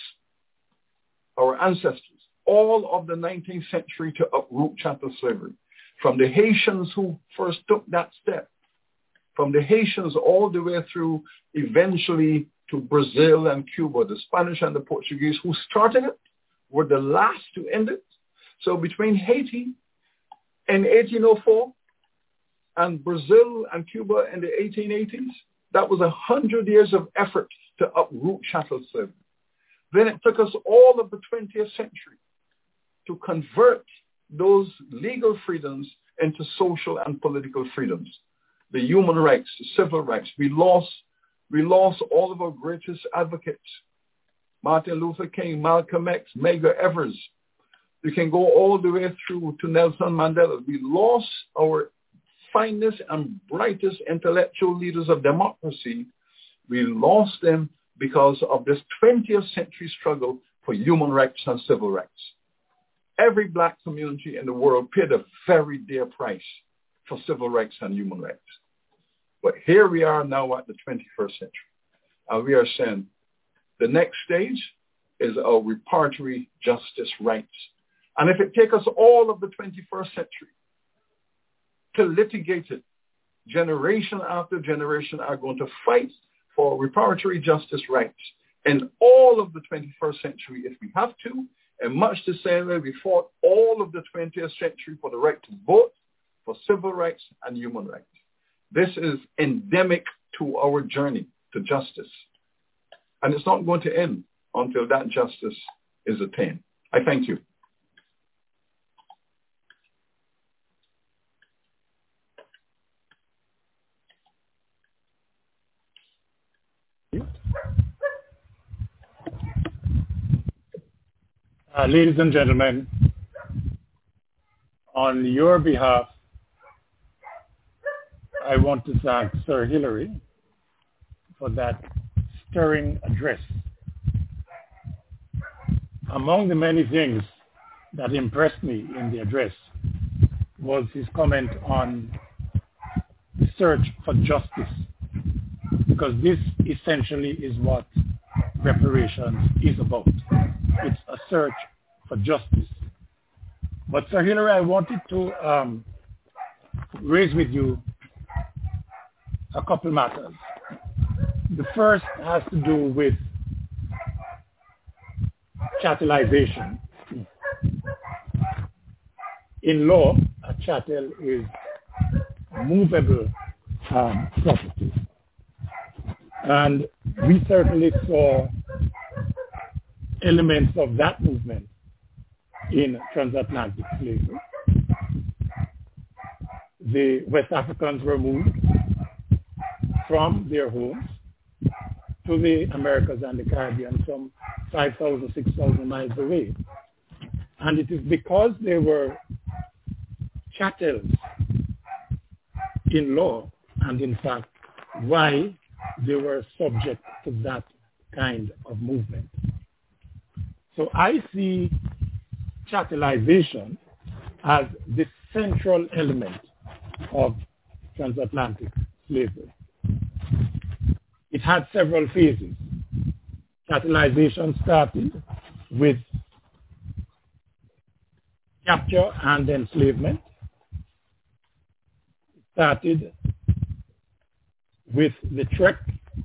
our ancestors, all of the nineteenth century to uproot chattel slavery. From the Haitians who first took that step, from the Haitians all the way through eventually to Brazil and Cuba, the Spanish and the Portuguese who started it were the last to end it. So between Haiti in eighteen oh four and Brazil and Cuba in the eighteen eighties, that was a hundred years of effort to uproot chattel slavery. Then it took us all of the twentieth century to convert those legal freedoms into social and political freedoms, the human rights, the civil rights. We lost, we lost all of our greatest advocates, Martin Luther King, Malcolm X, Medgar Evers. You can go all the way through to Nelson Mandela. We lost our finest and brightest intellectual leaders of democracy. We lost them because of this twentieth century struggle for human rights and civil rights. Every black community in the world paid a very dear price for civil rights and human rights. But here we are now at the twenty-first century. And we are saying the next stage is our reparatory justice rights. And if it takes us all of the twenty-first century to litigate it, generation after generation are going to fight for reparatory justice rights in all of the twenty-first century if we have to, and much the same way we fought all of the twentieth century for the right to vote, for civil rights and human rights. This is endemic to our journey to justice. And it's not going to end until that justice is attained. I thank you. Uh, ladies and gentlemen, on your behalf, I want to thank Sir Hilary for that stirring address. Among the many things that impressed me in the address was his comment on the search for justice, because this essentially is what reparations is about. It's a search for justice. But Sir Hilary, I wanted to um, raise with you a couple matters. The first has to do with chattelization. In law, a chattel is movable um, property. And we certainly saw elements of that movement in transatlantic slavery. The West Africans were moved from their homes to the Americas and the Caribbean, some five thousand, six thousand miles away. And it is because they were chattels in law and in fact why they were subject to that kind of movement. So I see chattelization as the central element of transatlantic slavery. It had several phases. Chattelization started with capture and enslavement. It started with the trek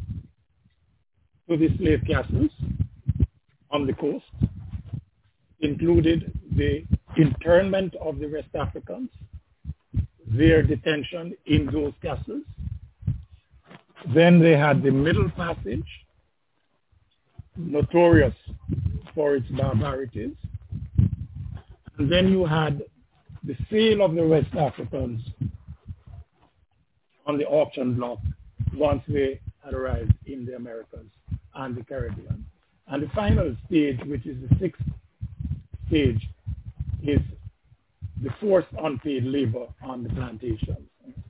to the slave castles on the coast, included the internment of the West Africans, their detention in those castles. Then they had the Middle Passage, notorious for its barbarities. And then you had the sale of the West Africans on the auction block once they had arrived in the Americas and the Caribbean. And the final stage, which is the sixth stage, is the forced unpaid labor on the plantations.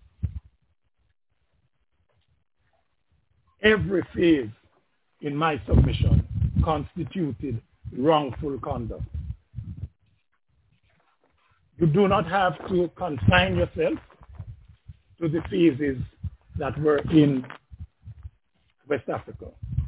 Every phase in my submission constituted wrongful conduct. You do not have to confine yourself to the phases that were in West Africa.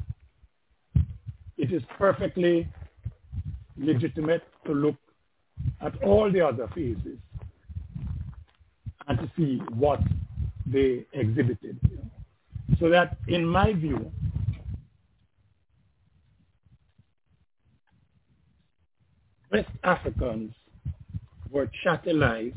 It is perfectly legitimate to look at all the other phases and to see what they exhibited. So that, in my view, West Africans were chattelized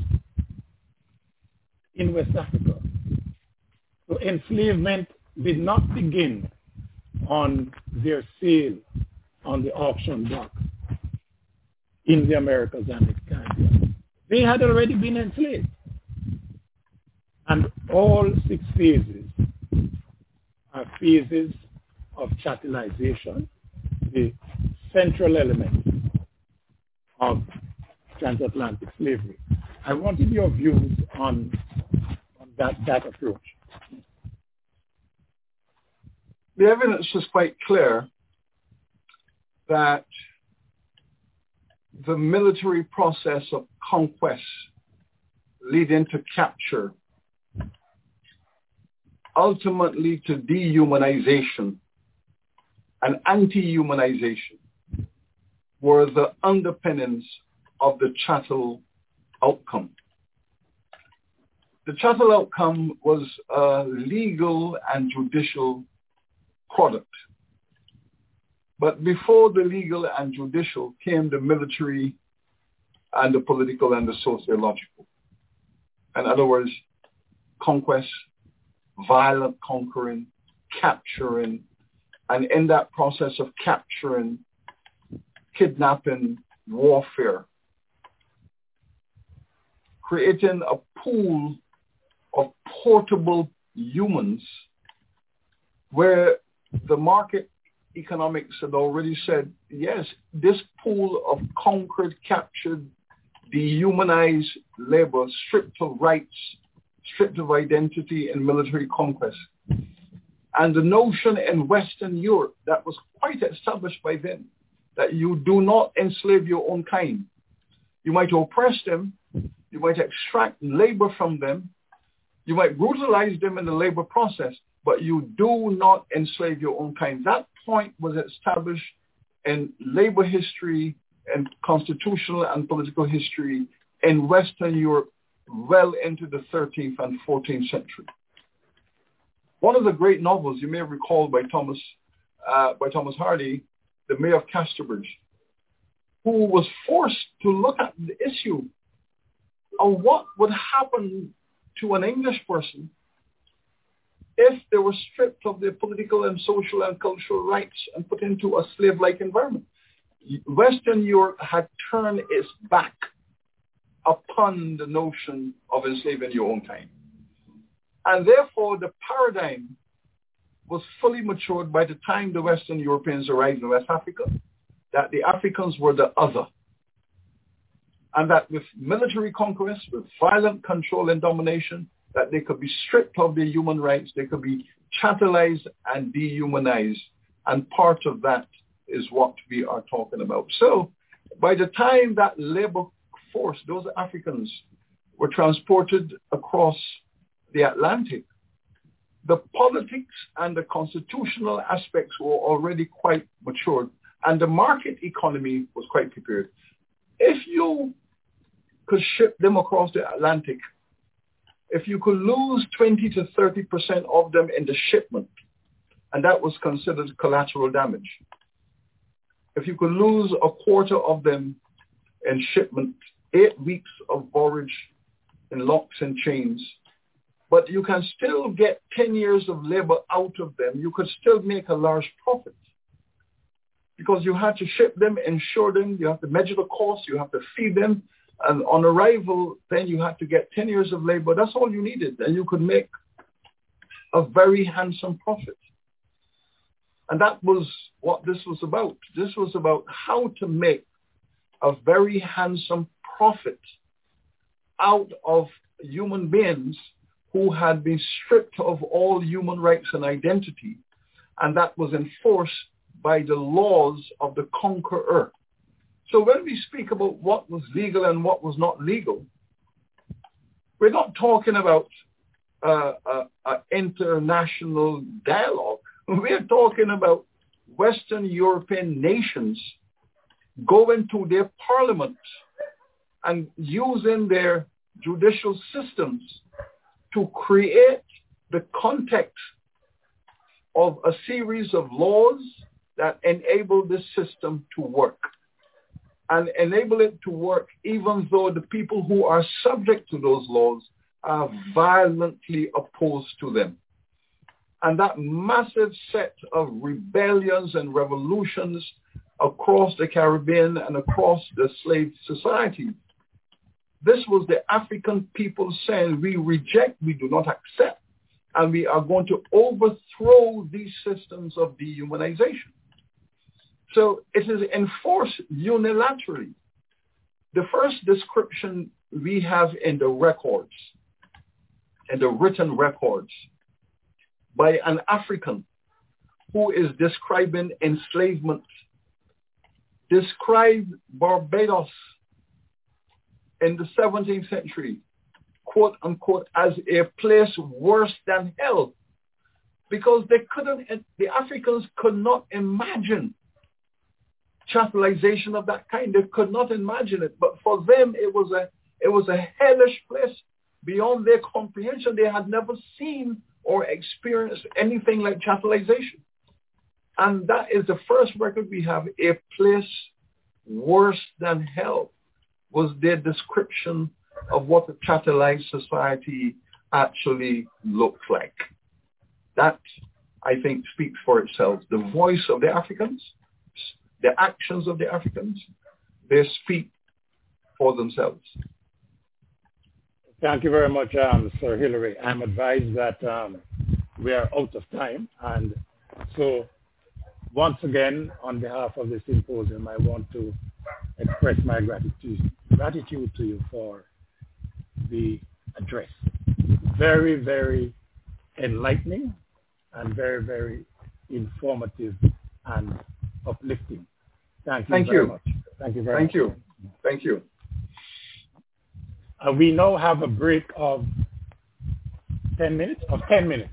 in West Africa. So enslavement did not begin on their sale on the auction block in the Americas and the Caribbean. They had already been enslaved. And all six phases are phases of chattelization, the central element of transatlantic slavery. I wanted your views on, on that, that approach. The evidence is quite clear that the military process of conquest leading to capture ultimately to dehumanization and anti-humanization were the underpinnings of the chattel outcome. The chattel outcome was a legal and judicial product. But before the legal and judicial came the military and the political and the sociological. In other words, conquest, violent conquering, capturing, and in that process of capturing, kidnapping, warfare, creating a pool of portable humans where the market economics had already said, yes, this pool of conquered, captured, dehumanized labor, stripped of rights, stripped of identity and military conquest. And the notion in Western Europe that was quite established by then, that you do not enslave your own kind. You might oppress them, you might extract labor from them, you might brutalize them in the labor process, but you do not enslave your own kind. That point was established in labor history in constitutional and political history in Western Europe well into the thirteenth and fourteenth century. One of the great novels you may recall by Thomas, uh, by Thomas Hardy, The Mayor of Casterbridge, who was forced to look at the issue of what would happen to an English person if they were stripped of their political and social and cultural rights and put into a slave-like environment. Western Europe had turned its back upon the notion of enslaving your own kind. And therefore, the paradigm was fully matured by the time the Western Europeans arrived in West Africa, that the Africans were the other. And that with military conquest, with violent control and domination, that they could be stripped of their human rights, they could be chattelized and dehumanized. And part of that is what we are talking about. So by the time that labor force, those Africans, were transported across the Atlantic, the politics and the constitutional aspects were already quite matured, and the market economy was quite prepared. If you could ship them across the Atlantic, if you could lose twenty to thirty percent of them in the shipment, and that was considered collateral damage. If you could lose a quarter of them in shipment, eight weeks of borage in locks and chains, but you can still get ten years of labor out of them, you could still make a large profit. Because you had to ship them, insure them, you have to measure the cost, you have to feed them, and on arrival, then you had to get ten years of labor. That's all you needed, and you could make a very handsome profit. And that was what this was about. This was about how to make a very handsome profit out of human beings who had been stripped of all human rights and identity, and that was enforced by the laws of the conqueror. So when we speak about what was legal and what was not legal, we're not talking about uh, an international dialogue. We're talking about Western European nations going to their parliament and using their judicial systems to create the context of a series of laws that enable this system to work. And enable it to work even though the people who are subject to those laws are violently opposed to them. And that massive set of rebellions and revolutions across the Caribbean and across the slave society, this was the African people saying, we reject, we do not accept, and we are going to overthrow these systems of dehumanization. So it is enforced unilaterally. The first description we have in the records, in the written records, by an African who is describing enslavement, described Barbados in the seventeenth century, quote unquote, as a place worse than hell, because they couldn't, the Africans could not imagine chattelization of that kind. They could not imagine it, but for them it was a it was a hellish place beyond their comprehension. They had never seen or experienced anything like chattelization. And that is the first record we have, a place worse than hell, was their description of what a chattelized society actually looked like. That, I think, speaks for itself. The voice of the Africans, the actions of the Africans, they speak for themselves. Thank you very much, um, Sir Hilary. I'm advised that um, we are out of time. And so once again, on behalf of the symposium, I want to express my gratitude, gratitude to you for the address. Very, very enlightening and very, very informative and uplifting. Thank you Thank very you. much. Thank you very Thank much. you. Thank you. Uh, we now have a break of ten minutes, of ten minutes.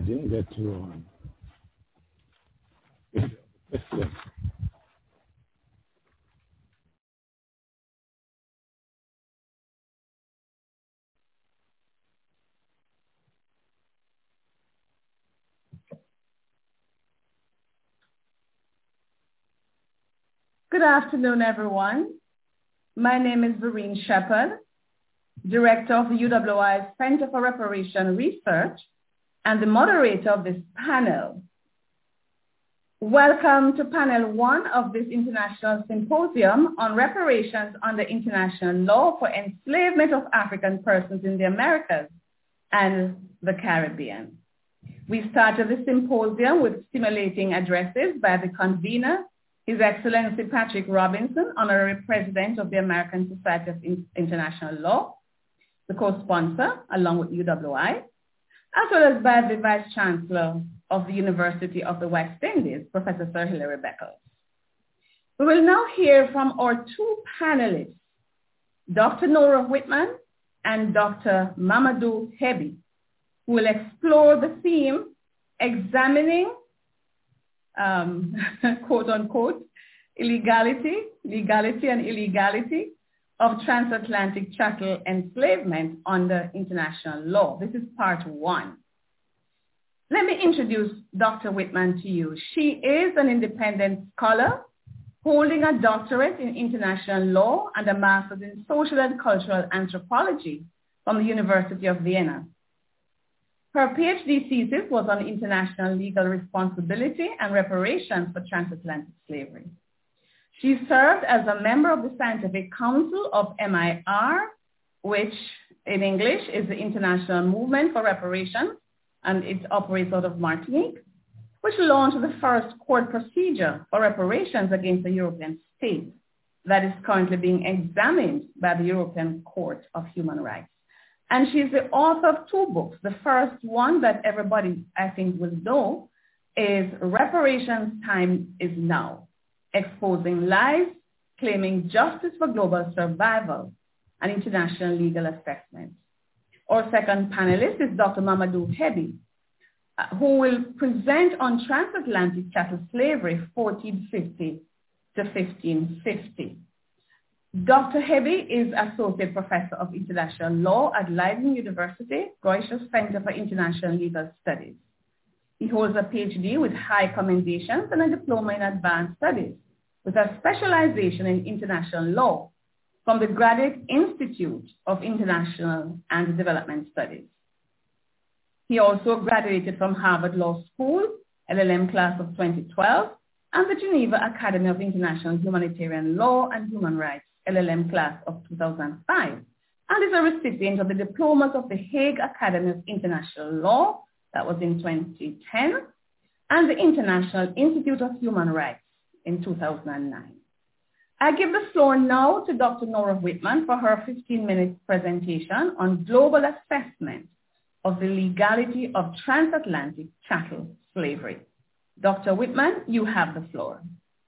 didn't get to um, yes. Good afternoon, everyone. My name is Vereen Shepard, Director of the U W I Center for Reparation Research and the moderator of this panel. Welcome to panel one of this international symposium on reparations under international law for enslavement of African persons in the Americas and the Caribbean. We started the symposium with stimulating addresses by the convener, His Excellency Patrick Robinson, Honorary President of the American Society of International Law, the co-sponsor, along with U W I, as well as by the Vice Chancellor of the University of the West Indies, Professor Sir Hilary Beckles. We will now hear from our two panelists, Doctor Nora Whitman and Doctor Mamadou Hebi, who will explore the theme, examining, um, quote unquote, illegality, legality and illegality of transatlantic chattel enslavement under international law. This is part one. Let me introduce Doctor Whitman to you. She is an independent scholar holding a doctorate in international law and a master's in social and cultural anthropology from the University of Vienna. Her PhD thesis was on international legal responsibility and reparations for transatlantic slavery. She served as a member of the Scientific Council of M I R, which in English is the International Movement for Reparations, and it operates out of Martinique, which launched the first court procedure for reparations against the European state that is currently being examined by the European Court of Human Rights. And she's the author of two books. The first one that everybody, I think, will know is Reparations Time is Now, Exposing Lies, Claiming Justice for Global Survival, and International Legal Assessment. Our second panelist is Doctor Mamadou Hebi, uh, who will present on transatlantic chattel slavery fourteen fifty to fifteen fifty. Doctor Hebi is Associate Professor of International Law at Leiden University, Croatia Center for International Legal Studies. He holds a PhD with high commendations and a diploma in advanced studies with a specialization in international law from the Graduate Institute of International and Development Studies. He also graduated from Harvard Law School, L L M class of twenty twelve, and the Geneva Academy of International Humanitarian Law and Human Rights, L L M class of two thousand five, and is a recipient of the diplomas of the Hague Academy of International Law, that was in twenty ten, and the International Institute of Human Rights in two thousand nine. I give the floor now to Doctor Nora Whitman for her fifteen-minute presentation on global assessment of the legality of transatlantic chattel slavery. Doctor Whitman, you have the floor.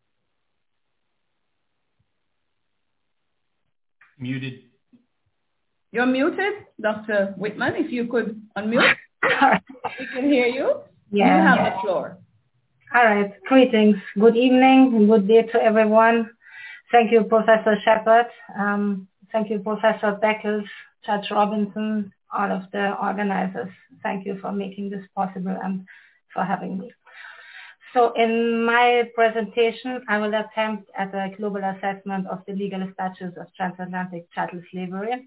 Muted. You're muted, Doctor Whitman. If you could unmute, we can hear you. Yeah. You have the floor. All right. Greetings. Good evening and good day to everyone. Thank you, Professor Shepard. Um, thank you, Professor Beckles, Judge Robinson, all of the organizers. Thank you for making this possible and for having me. So in my presentation, I will attempt at a global assessment of the legal status of transatlantic chattel slavery.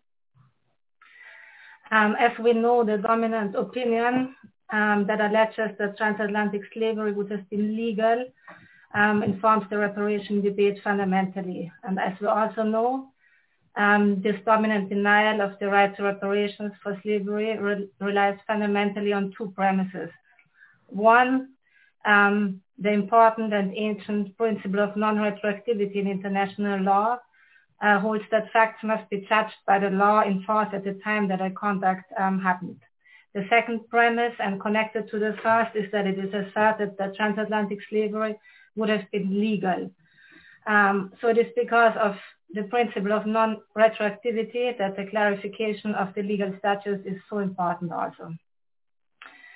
Um, as we know, the dominant opinion um, that alleges that transatlantic slavery would have been legal um, informs the reparation debate fundamentally. And as we also know, um, this dominant denial of the right to reparations for slavery re- relies fundamentally on two premises. One, Um, the important and ancient principle of non-retroactivity in international law uh, holds that facts must be judged by the law in force at the time that a conduct um, happened. The second premise, and connected to the first, is that it is asserted that transatlantic slavery would have been legal. Um, so it is because of the principle of non-retroactivity that the clarification of the legal status is so important also.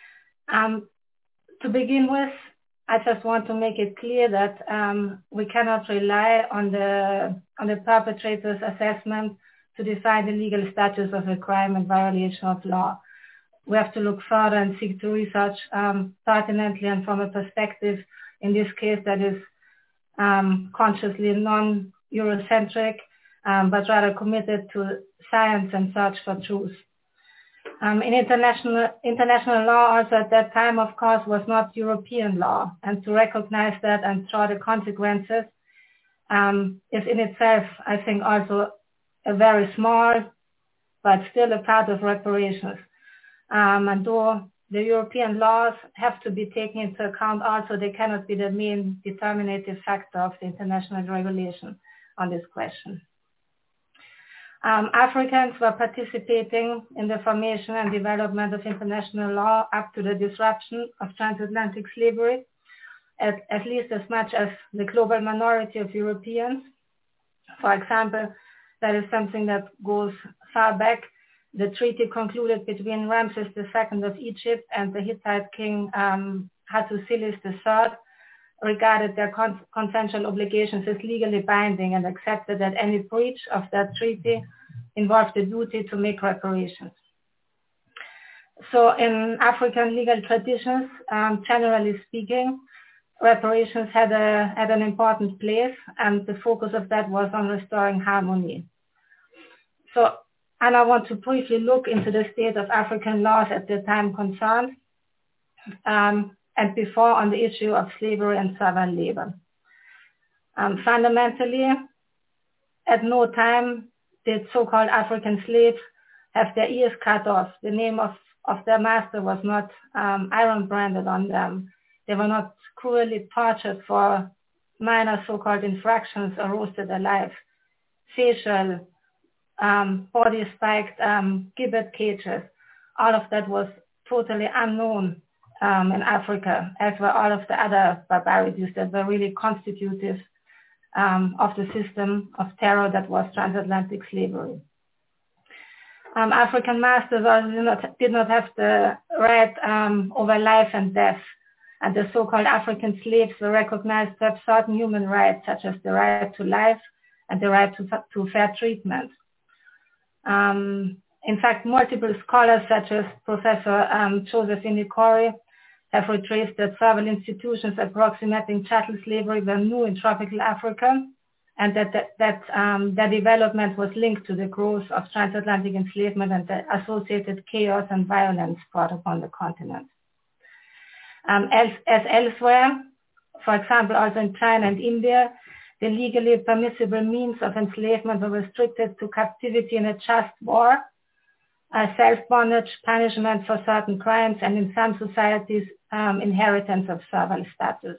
Um, to begin with, I just want to make it clear that um, we cannot rely on the on the perpetrator's assessment to define the legal status of a crime and violation of law. We have to look further and seek to research um, pertinently and from a perspective, in this case, that is um, consciously non-Eurocentric, um, but rather committed to science and search for truth. Um, in international international law, also at that time, of course, was not European law, and to recognize that and draw the consequences um, is in itself, I think, also a very small, but still a part of reparations. Um, and though the European laws have to be taken into account also, they cannot be the main determinative factor of the international regulation on this question. Um, Africans were participating in the formation and development of international law up to the disruption of transatlantic slavery, at, at least as much as the global minority of Europeans. For example, that is something that goes far back. The treaty concluded between Ramses the Second of Egypt and the Hittite king um, Hattusilis the Third regarded their con- consensual obligations as legally binding and accepted that any breach of that treaty involved the duty to make reparations. So in African legal traditions, um, generally speaking, reparations had, a, had an important place, and the focus of that was on restoring harmony. So, and I want to briefly look into the state of African laws at the time concerned, um, and before on the issue of slavery and servant labor. Um, fundamentally, at no time did so-called African slaves have their ears cut off. The name of, of their master was not um, iron branded on them. They were not cruelly tortured for minor so-called infractions or roasted alive. Facial, um, body spiked um, gibbet cages, all of that was totally unknown um, in Africa, as were all of the other barbarities that were really constitutive um, of the system of terror that was transatlantic slavery. Um, African masters also did not, did not have the right um, over life and death, and the so-called African slaves were recognized to have certain human rights, such as the right to life and the right to, to fair treatment. Um, in fact, multiple scholars, such as Professor um, Joseph Inikori, have retraced that several institutions approximating chattel slavery were new in tropical Africa, and that, that, that um, their development was linked to the growth of transatlantic enslavement and the associated chaos and violence brought upon the continent. Um, as, as elsewhere, for example, also in China and India, the legally permissible means of enslavement were restricted to captivity in a just war, uh, self-bondage, punishment for certain crimes, and in some societies, um, inheritance of servile status.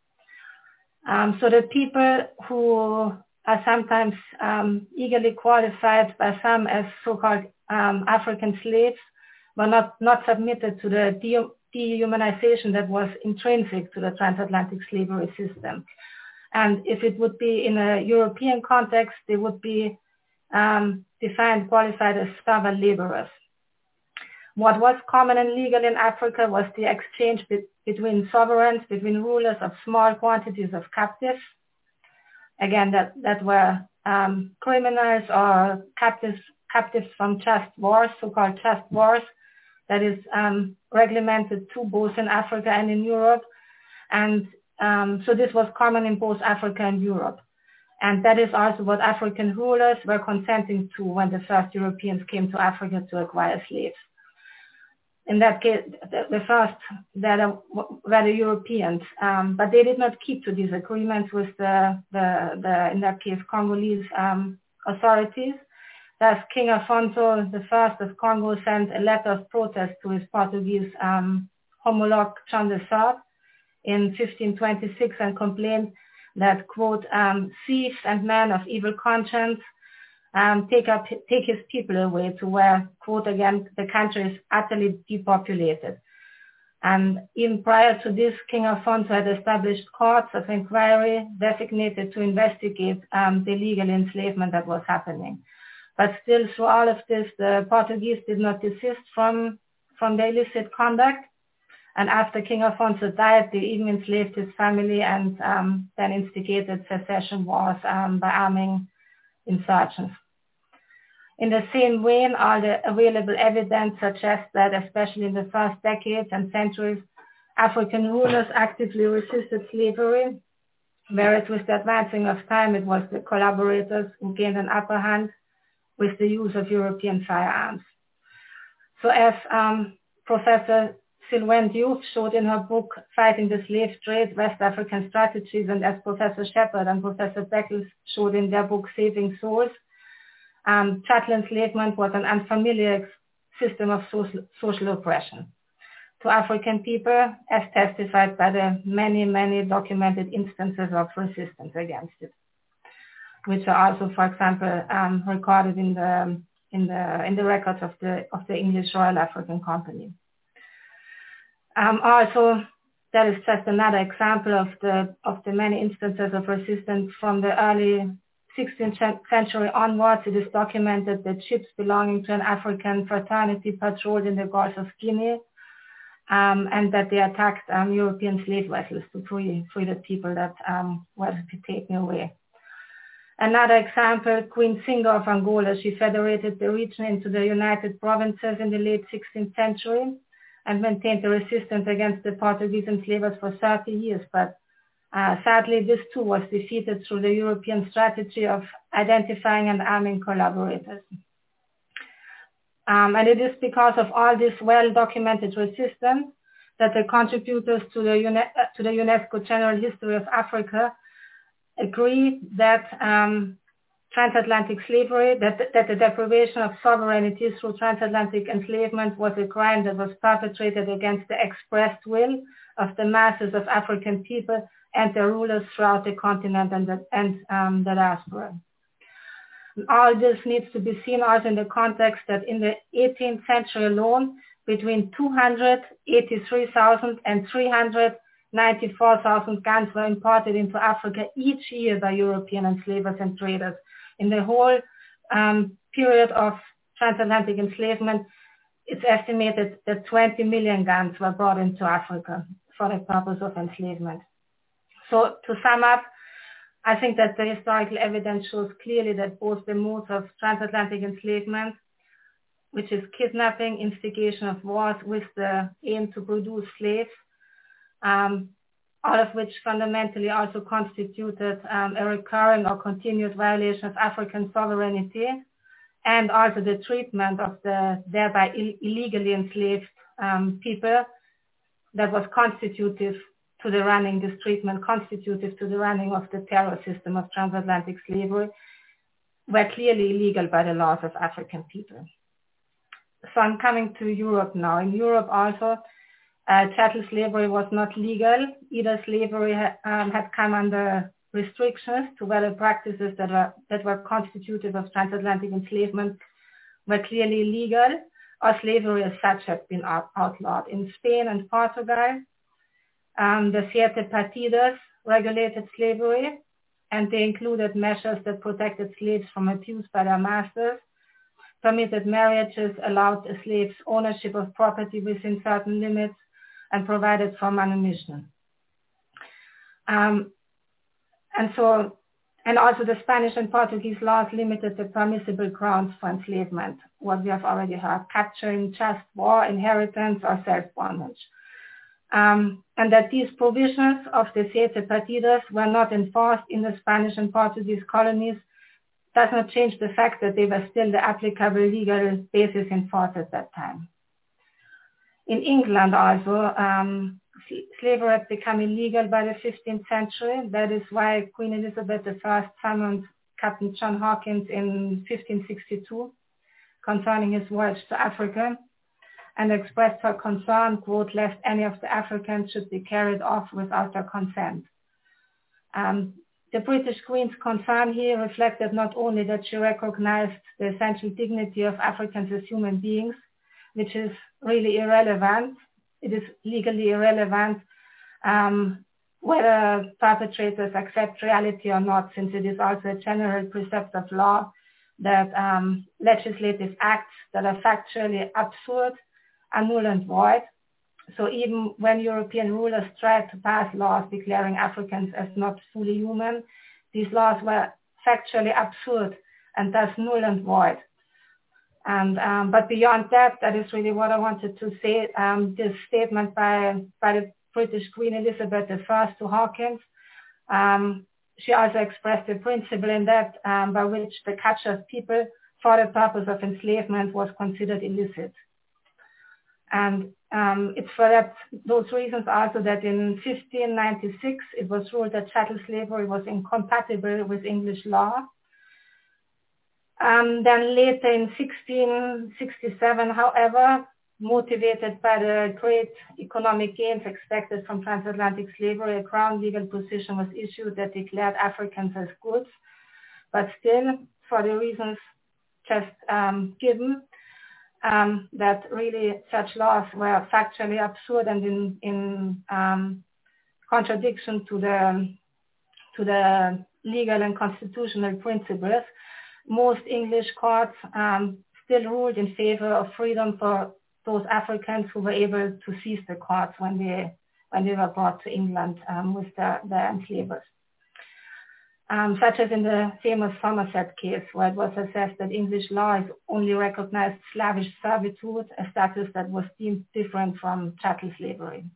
Um, so the people who are sometimes um, eagerly qualified by some as so-called um, African slaves were not, not submitted to the de- dehumanization that was intrinsic to the transatlantic slavery system. And if it would be in a European context, they would be um, defined, qualified as servant laborers. What was common and legal in Africa was the exchange be- between sovereigns, between rulers of small quantities of captives. Again, that, that were um, criminals or captives, captives from just wars, so-called just wars, that is um, regulated too both in Africa and in Europe. And um, so this was common in both Africa and Europe. And that is also what African rulers were consenting to when the first Europeans came to Africa to acquire slaves. In that case, the, the first were the, the Europeans, um, but they did not keep to these agreements with the, the, the in that case, Congolese um, authorities. Thus, King Afonso the First of Congo sent a letter of protest to his Portuguese um, homologue John the Third in fifteen twenty-six and complained that, quote, um, thieves and men of evil conscience um, take, up, take his people away to where, quote again, the country is utterly depopulated. And even prior to this, King Afonso had established courts of inquiry designated to investigate um, the illegal enslavement that was happening. But still, through all of this, the Portuguese did not desist from, from their illicit conduct. And after King Alfonso died, they even enslaved his family and um, then instigated secession wars um, by arming insurgents. In the same vein, all the available evidence suggests that, especially in the first decades and centuries, African rulers actively resisted slavery, whereas with the advancing of time, it was the collaborators who gained an upper hand with the use of European firearms. So as um, Professor Sylvain Diouf showed in her book, Fighting the Slave Trade, West African Strategies, and as Professor Shepard and Professor Beckles showed in their book, Saving Souls, um, chattel enslavement was an unfamiliar system of social, social oppression to African people, as testified by the many, many documented instances of resistance against it, which are also, for example, um, recorded in the in the in the records of the of the English Royal African Company. Um, also, that is just another example of the of the many instances of resistance from the early sixteenth century onwards. It is documented that ships belonging to an African fraternity patrolled in the Gulf of Guinea, um, and that they attacked um, European slave vessels to free, free the people that um, were to be taken away. Another example, Queen Singa of Angola, she federated the region into the United Provinces in the late sixteenth century and maintained the resistance against the Portuguese enslavers for thirty years. But uh, sadly, this too was defeated through the European strategy of identifying and arming collaborators. Um, and it is because of all this well-documented resistance that the contributors to the, UNE- to the UNESCO General History of Africa agree that um, transatlantic slavery, that, that the deprivation of sovereignty through transatlantic enslavement was a crime that was perpetrated against the expressed will of the masses of African people and their rulers throughout the continent and the, and, um, the diaspora. All this needs to be seen also in the context that in the eighteenth century alone, between two hundred eighty-three thousand and three hundred ninety-four thousand guns were imported into Africa each year by European enslavers and traders. In the whole um, period of transatlantic enslavement, it's estimated that twenty million guns were brought into Africa for the purpose of enslavement. So to sum up, I think that the historical evidence shows clearly that both the modes of transatlantic enslavement, which is kidnapping, instigation of wars with the aim to produce slaves, um, all of which fundamentally also constituted um, a recurring or continuous violation of African sovereignty, and also the treatment of the thereby Ill- illegally enslaved um, people that was constitutive to the running, this treatment constitutive to the running of the terror system of transatlantic slavery, were clearly illegal by the laws of African people. So I'm coming to Europe now. In Europe also, uh, chattel slavery was not legal. Either slavery ha- um, had come under restrictions to whether practices that were, that were constitutive of transatlantic enslavement were clearly illegal, or slavery as such had been out- outlawed. In Spain and Portugal, um, the Siete Partidas regulated slavery, and they included measures that protected slaves from abuse by their masters, permitted marriages, allowed a slave's ownership of property within certain limits, and provided for manumission. Um, and so, and also the Spanish and Portuguese laws limited the permissible grounds for enslavement, what we have already heard, capturing, just war, inheritance, or self-bondage. Um, and that these provisions of the Siete Partidas were not enforced in the Spanish and Portuguese colonies does not change the fact that they were still the applicable legal basis in force at that time. In England also, um, slavery had become illegal by the fifteenth century. That is why Queen Elizabeth the First summoned Captain John Hawkins in fifteen sixty-two concerning his voyage to Africa, and expressed her concern, quote, lest any of the Africans should be carried off without their consent. Um, the British Queen's concern here reflected not only that she recognized the essential dignity of Africans as human beings, which is really irrelevant. It is legally irrelevant um, whether perpetrators accept reality or not, since it is also a general precept of law that um, legislative acts that are factually absurd are null and void, So even when European rulers tried to pass laws declaring Africans as not fully human, these laws were factually absurd and thus null and void. And um, but beyond that, that is really what I wanted to say. Um, this statement by by the British Queen Elizabeth the First to Hawkins, um, she also expressed a principle in that um, by which the capture of people for the purpose of enslavement was considered illicit. And um, it's for that those reasons also that in fifteen ninety-six it was ruled that chattel slavery was incompatible with English law. Um, then later in sixteen sixty-seven, however, motivated by the great economic gains expected from transatlantic slavery, a crown legal position was issued that declared Africans as goods. But still, for the reasons just um, given, um, that really such laws were factually absurd and in, in um, contradiction to the, to the legal and constitutional principles, most English courts um, still ruled in favor of freedom for those Africans who were able to seize the courts when they when they were brought to England um, with their, their enslavers. Um, such as in the famous Somerset case, where it was assessed that English law only recognized slavish servitude, a status that was deemed different from chattel slavery.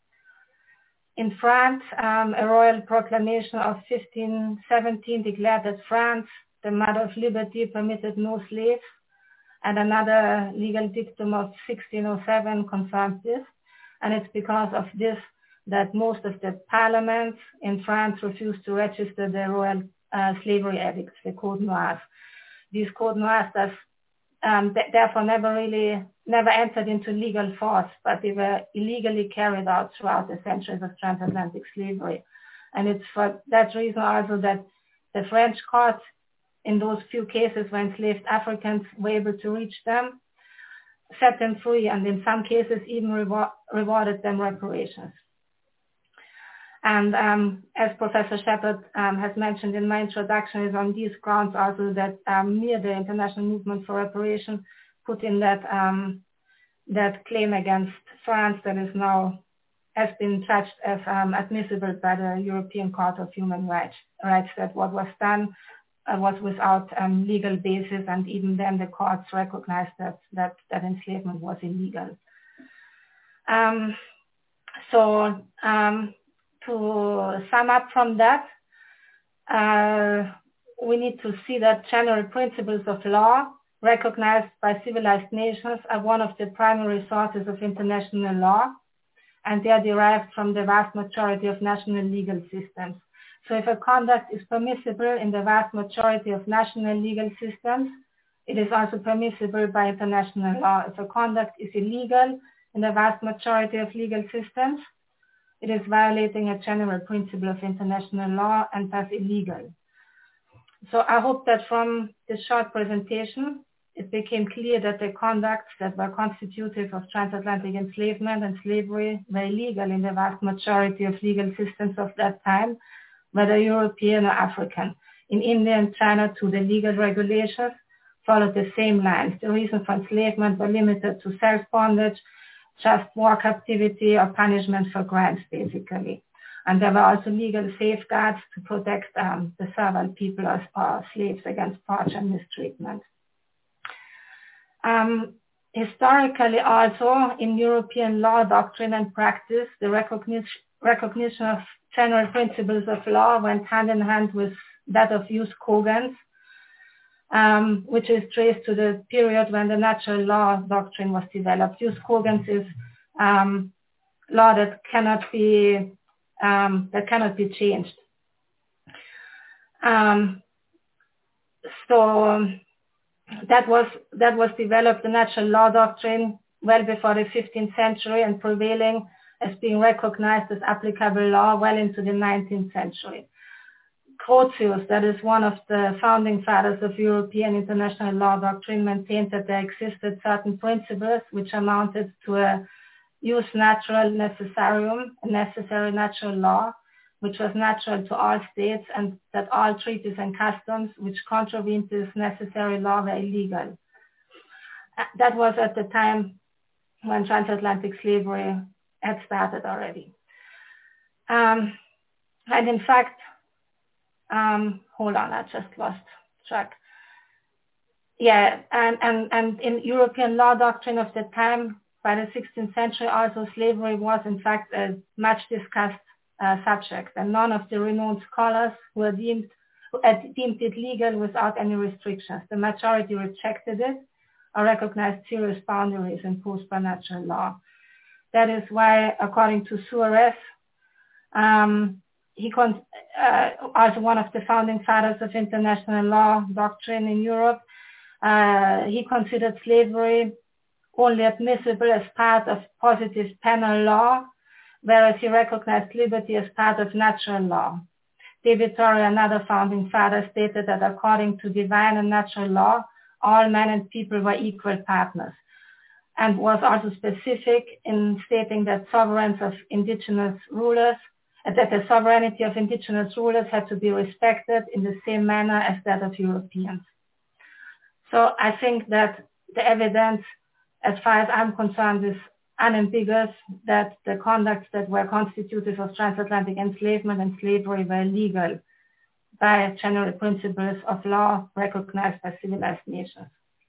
In France, um, a royal proclamation of fifteen seventeen declared that France, the mother of liberty, permitted no slaves, and another legal dictum of sixteen oh seven confirmed this. And it's because of this that most of the parliaments in France refused to register the royal uh, slavery edicts, the Code Noirs. These Code Noirs thus, um, th- therefore never really, never entered into legal force, but they were illegally carried out throughout the centuries of transatlantic slavery. And it's for that reason also that the French courts, in those few cases when enslaved Africans were able to reach them, set them free, and in some cases even reward, rewarded them reparations. And um, as Professor Shepard um, has mentioned in my introduction, is on these grounds also that um, near the International Movement for Reparation put in that um, that claim against France that is now has been judged as um, admissible by the European Court of Human Rights, rights that what was done uh, was without um, legal basis, and even then the courts recognized that that, that enslavement was illegal. Um, so um, to sum up from that, uh, we need to see that general principles of law recognized by civilized nations are one of the primary sources of international law, and they are derived from the vast majority of national legal systems. So if a conduct is permissible in the vast majority of national legal systems, it is also permissible by international law. If a conduct is illegal in the vast majority of legal systems, it is violating a general principle of international law and thus illegal. So I hope that from this short presentation, it became clear that the conducts that were constitutive of transatlantic enslavement and slavery were illegal in the vast majority of legal systems of that time, whether European or African. In India and China, too, the legal regulations followed the same lines. The reason for enslavement were limited to self-bondage, just war captivity, or punishment for crimes, basically. And there were also legal safeguards to protect um, the servile people or, or slaves against torture and mistreatment. Um, historically also, in European law doctrine and practice, the recognition, recognition of general principles of law went hand in hand with that of jus cogens, um, which is traced to the period when the natural law doctrine was developed. Jus cogens is um, law that cannot be um, that cannot be changed. Um, so that was that was developed, the natural law doctrine, well before the fifteenth century, and prevailing as being recognized as applicable law well into the nineteenth century. Grotius, that is one of the founding fathers of European international law doctrine, maintained that there existed certain principles which amounted to a jus natural necessarium, a necessary natural law, which was natural to all states, and that all treaties and customs which contravened this necessary law were illegal. That was at the time when transatlantic slavery had started already. Um, and in fact, um, hold on, I just lost track. Yeah, and, and, and in European law doctrine of the time, by the sixteenth century also, slavery was in fact a much discussed uh, subject, and none of the renowned scholars who had deemed, who had deemed it legal without any restrictions. The majority rejected it or recognized serious boundaries imposed by natural law. That is why, according to Suarez, um, he con- uh, also one of the founding fathers of international law doctrine in Europe, uh, he considered slavery only admissible as part of positive penal law, whereas he recognized liberty as part of natural law. David Torrey, another founding father, stated that according to divine and natural law, all men and people were equal partners, and was also specific in stating that sovereigns of indigenous rulers, uh, that the sovereignty of indigenous rulers had to be respected in the same manner as that of Europeans. So I think that the evidence, as far as I'm concerned, is unambiguous that the conducts that were constitutive of transatlantic enslavement and slavery were legal by general principles of law recognized by civilized nations.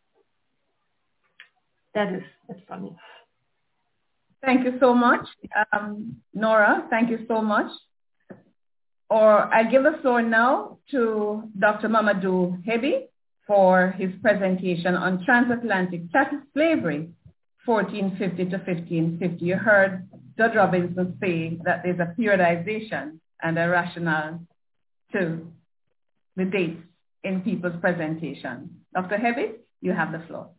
That is it for me. Thank you so much, um, Nora. Thank you so much. Or I give the floor now to Doctor Mamadou Hebi for his presentation on transatlantic chattel slavery, fourteen fifty to fifteen fifty. You heard Judge Robinson say that there's a periodization and a rationale to the dates in people's presentation. Doctor Hebi, you have the floor.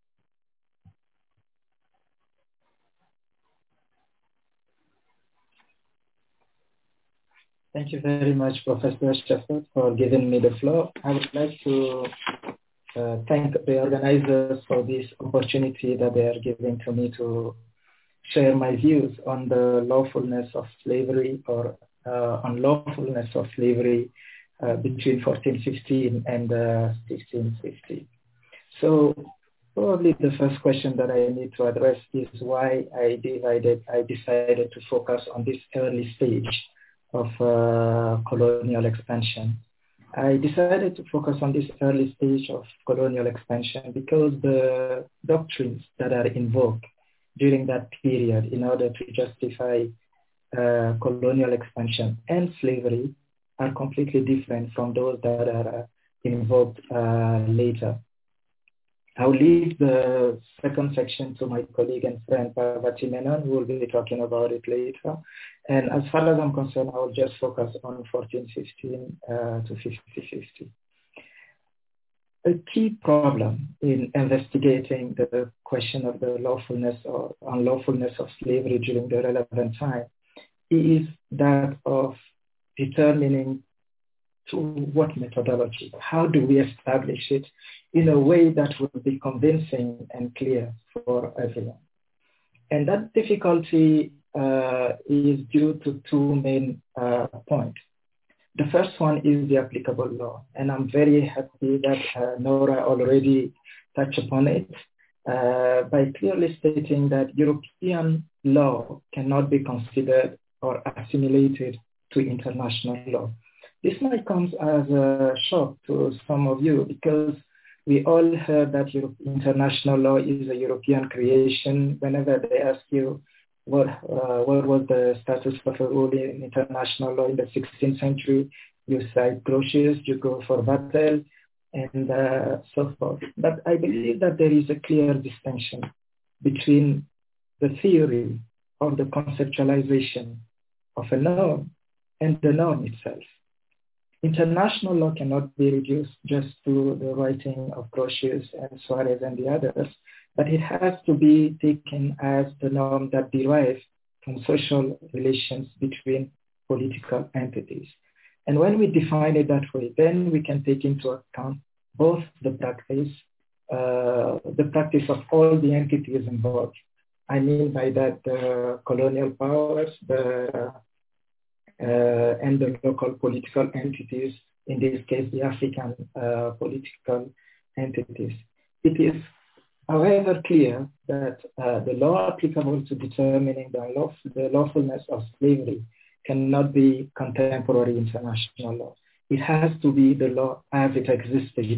Thank you very much, Professor Shepherd, for giving me the floor. I would like to uh, thank the organizers for this opportunity that they are giving to me to share my views on the lawfulness of slavery or uh, unlawfulness of slavery uh, between fourteen fifteen and uh, sixteen fifty. So probably the first question that I need to address is why I divided, I decided to focus on this early stage of uh, colonial expansion. I decided to focus on this early stage of colonial expansion because the doctrines that are invoked during that period in order to justify uh, colonial expansion and slavery are completely different from those that are uh, invoked uh, later. I'll leave the second section to my colleague and friend Parvati Menon, who will be talking about it later. And as far as I'm concerned, I'll just focus on fourteen fifteen uh, to fifty fifty. A key problem in investigating the question of the lawfulness or unlawfulness of slavery during the relevant time is that of determining to what methodology. How do we establish it in a way that will be convincing and clear for everyone? And that difficulty uh, is due to two main uh, points. The first one is the applicable law, and I'm very happy that uh, Nora already touched upon it uh, by clearly stating that European law cannot be considered or assimilated to international law. This might come as a shock to some of you because we all heard that Europe, international law is a European creation. Whenever they ask you what, uh, what was the status of a rule in international law in the sixteenth century, you cite Grotius, you go for Vattel, and uh, so forth. But I believe that there is a clear distinction between the theory or the conceptualization of a norm and the norm itself. International law cannot be reduced just to the writing of Grotius and Suarez and the others, but it has to be taken as the norm that derives from social relations between political entities. And when we define it that way, then we can take into account both the practice, uh, the practice of all the entities involved. I mean by that the colonial powers, the Uh, and the local political entities, in this case, the African uh, political entities. It is however clear that uh, the law applicable to determining the, unlawful, the lawfulness of slavery cannot be contemporary international law. It has to be the law as it existed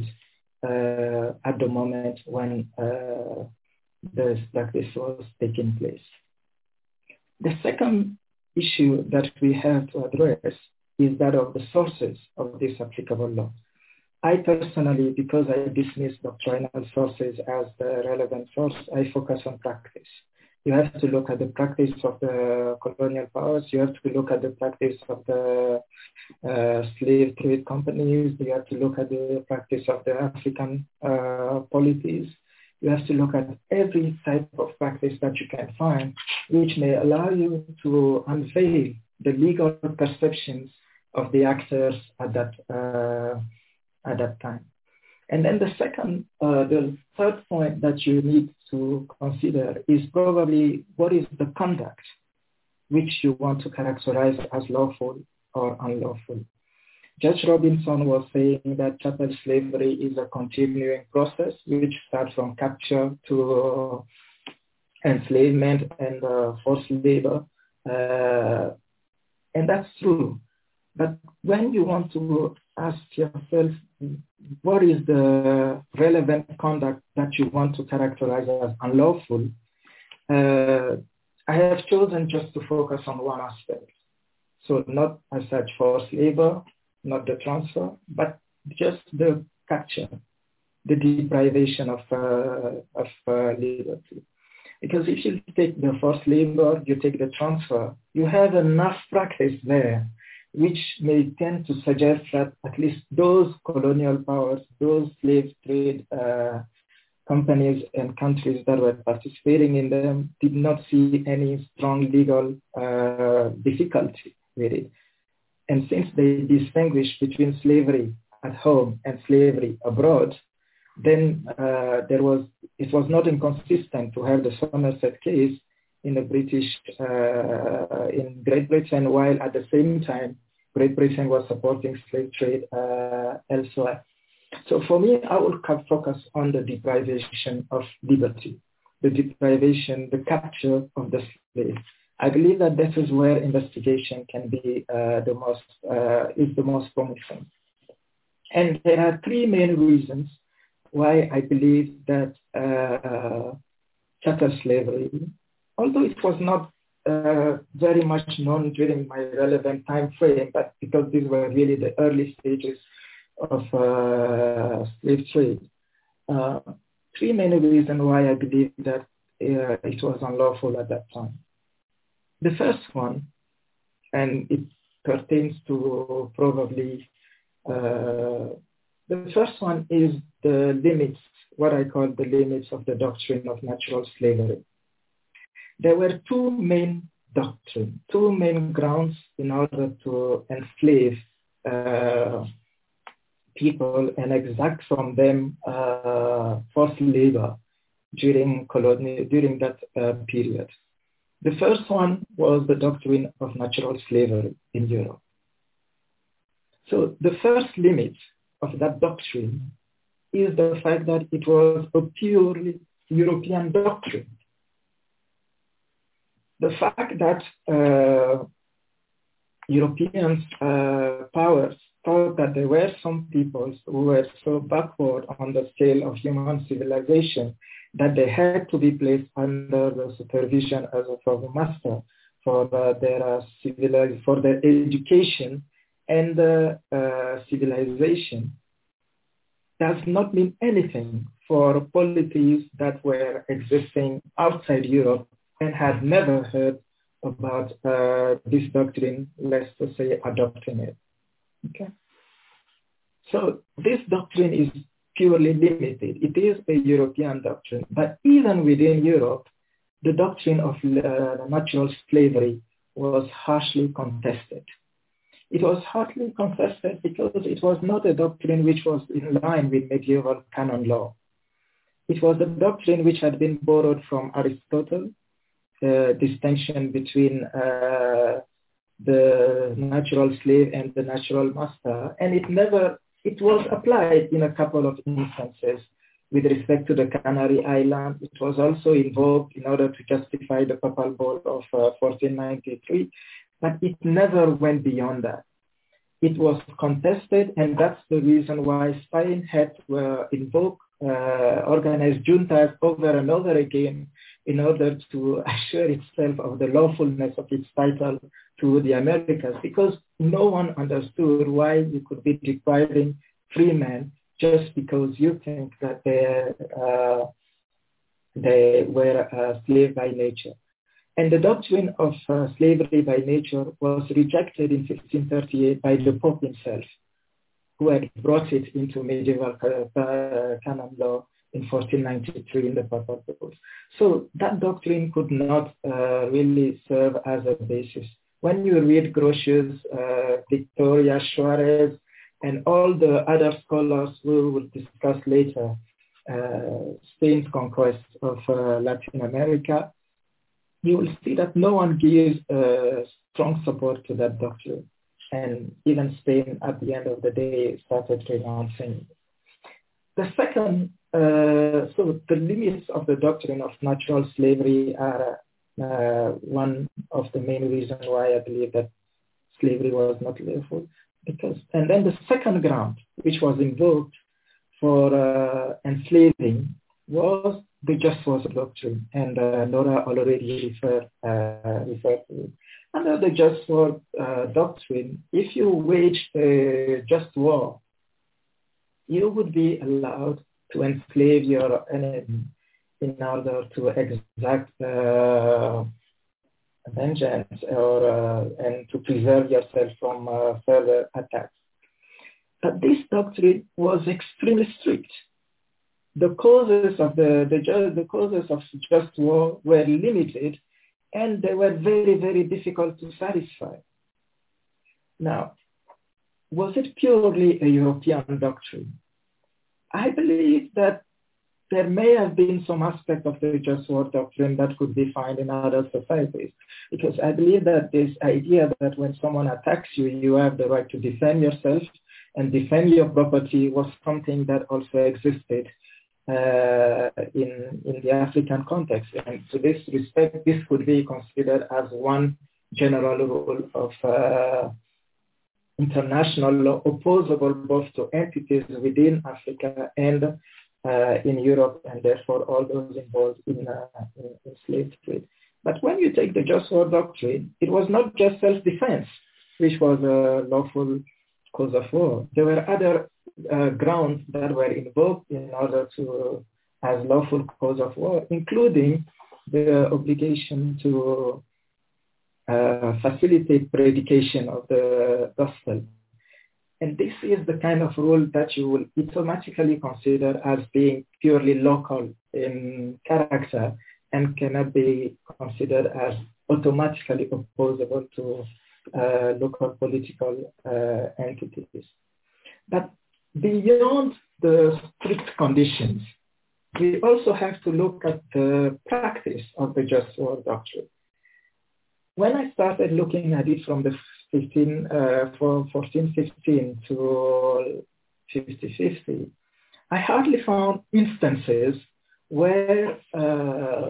uh, at the moment when uh, the practice was taking place. The second issue that we have to address is that of the sources of this applicable law. I personally, because I dismiss doctrinal sources as the relevant source, I focus on practice. You have to look at the practice of the colonial powers. You have to look at the practice of the uh, slave trade companies. You have to look at the practice of the African uh, polities. You have to look at every type of practice that you can find, which may allow you to unveil the legal perceptions of the actors at that uh, at that time. And then the second, uh, the third point that you need to consider is probably what is the conduct which you want to characterize as lawful or unlawful. Judge Robinson was saying that chattel slavery is a continuing process which starts from capture to uh, enslavement and uh, forced labor. Uh, and that's true. But when you want to ask yourself, what is the relevant conduct that you want to characterize as unlawful? Uh, I have chosen just to focus on one aspect. So not as such forced labor, not the transfer, but just the capture, the deprivation of, uh, of uh, liberty. Because if you take the forced labor, you take the transfer, you have enough practice there which may tend to suggest that at least those colonial powers, those slave trade uh, companies and countries that were participating in them did not see any strong legal uh, difficulty with it. And since they distinguish between slavery at home and slavery abroad, then uh, there was it was not inconsistent to have the Somerset case in the British uh, in Great Britain, while at the same time Great Britain was supporting slave trade uh, elsewhere. So for me, I will focus on the deprivation of liberty, the deprivation, the capture of the slave. I believe that this is where investigation can be uh, the most uh, is the most promising. And there are three main reasons why I believe that uh, chattel slavery, although it was not uh, very much known during my relevant time frame, but because these were really the early stages of uh, slave trade, uh, three main reasons why I believe that uh, it was unlawful at that time. The first one, and it pertains to probably, uh, the first one is the limits, what I call the limits of the doctrine of natural slavery. There were two main doctrines, two main grounds in order to enslave uh, people and exact from them uh, forced labor during colonial, during that uh, period. The first one was the doctrine of natural slavery in Europe. So the first limit of that doctrine is the fact that it was a purely European doctrine. The fact that uh, European uh, powers thought that there were some peoples who were so backward on the scale of human civilization that they had to be placed under the supervision as a, of a master for uh, their uh, civiliz- for their education and uh, uh, civilization, does not mean anything for polities that were existing outside Europe and had never heard about uh, this doctrine, let's just say adopting it. Okay. So this doctrine is purely limited. It is a European doctrine, but even within Europe, the doctrine of uh, natural slavery was harshly contested. It was harshly contested because it was not a doctrine which was in line with medieval canon law. It was a doctrine which had been borrowed from Aristotle, uh, distinction between uh, the natural slave and the natural master, and it never It was applied in a couple of instances with respect to the Canary Islands. It was also invoked in order to justify the Papal Bull of uh, fourteen ninety-three, but it never went beyond that. It was contested, and that's the reason why Spain had to uh, invoke uh, organized juntas over and over again in order to assure itself of the lawfulness of its title to the Americas, because no one understood why you could be depriving free men just because you think that they, uh, they were uh, slave by nature. And the doctrine of uh, slavery by nature was rejected in fifteen thirty-eight by the Pope himself, who had brought it into medieval uh, canon law in fourteen ninety-three in the Papal Bulls. So that doctrine could not uh, really serve as a basis. When you read Grotius, uh, Victoria, Suarez, and all the other scholars we will discuss later, uh, Spain's conquest of uh, Latin America, you will see that no one gives uh, strong support to that doctrine. And even Spain, at the end of the day, started renouncing it. The second, uh, so the limits of the doctrine of natural slavery are uh, one of the main reasons why I believe that slavery was not lawful. Because, and then the second ground, which was invoked for uh, enslaving, was the just war doctrine, and uh, Nora already referred, uh, referred to it. Under the just war uh, doctrine, if you waged a just war, you would be allowed to enslave your enemy in order to exact uh, vengeance or uh, and to preserve yourself from uh, further attacks. But this doctrine was extremely strict. The causes of the, the, the causes of just war were limited, and they were very, very difficult to satisfy. Now, was it purely a European doctrine? I believe that there may have been some aspect of the just war doctrine that could be found in other societies, because I believe that this idea that when someone attacks you, you have the right to defend yourself and defend your property was something that also existed Uh, in, in the African context. And to this respect, this could be considered as one general rule of uh, international law opposable both to entities within Africa and uh, in Europe, and therefore all those involved in, uh, in, in slave trade. But when you take the just war doctrine, it was not just self-defense, which was a lawful cause of war. There were other Uh, grounds that were invoked in order to, uh, as lawful cause of war, including the obligation to uh, facilitate predication of the gospel. And this is the kind of rule that you will automatically consider as being purely local in character and cannot be considered as automatically opposable to uh, local political uh, entities. But beyond the strict conditions, we also have to look at the practice of the just war doctrine. When I started looking at it from the fifteen, uh, from fourteen fifteen to fifty fifty, I hardly found instances where uh,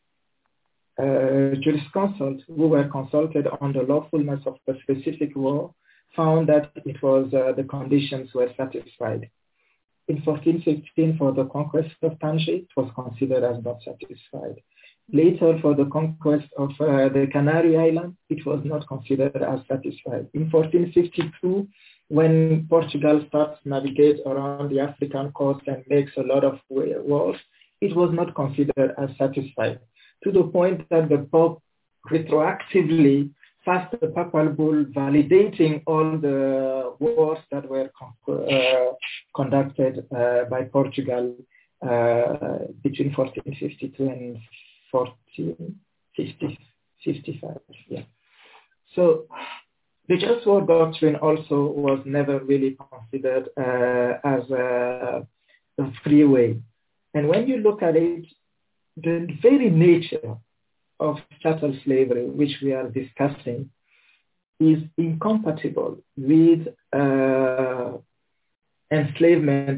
uh, jurisconsults who were consulted on the lawfulness of a specific war found that it was uh, the conditions were satisfied. In fourteen fifteen, for the conquest of Tangier, it was considered as not satisfied. Later, for the conquest of uh, the Canary Islands, it was not considered as satisfied. In fourteen fifty-two, when Portugal starts to navigate around the African coast and makes a lot of wars, it was not considered as satisfied, to the point that the Pope retroactively passed the Papal Bull validating all the wars that were uh, conducted uh, by Portugal uh, between fourteen fifty-two and fourteen fifty-five. Yeah. So the just war doctrine also was never really considered uh, as a, a free way. And when you look at it, the very nature of chattel slavery, which we are discussing, is incompatible with uh, enslavement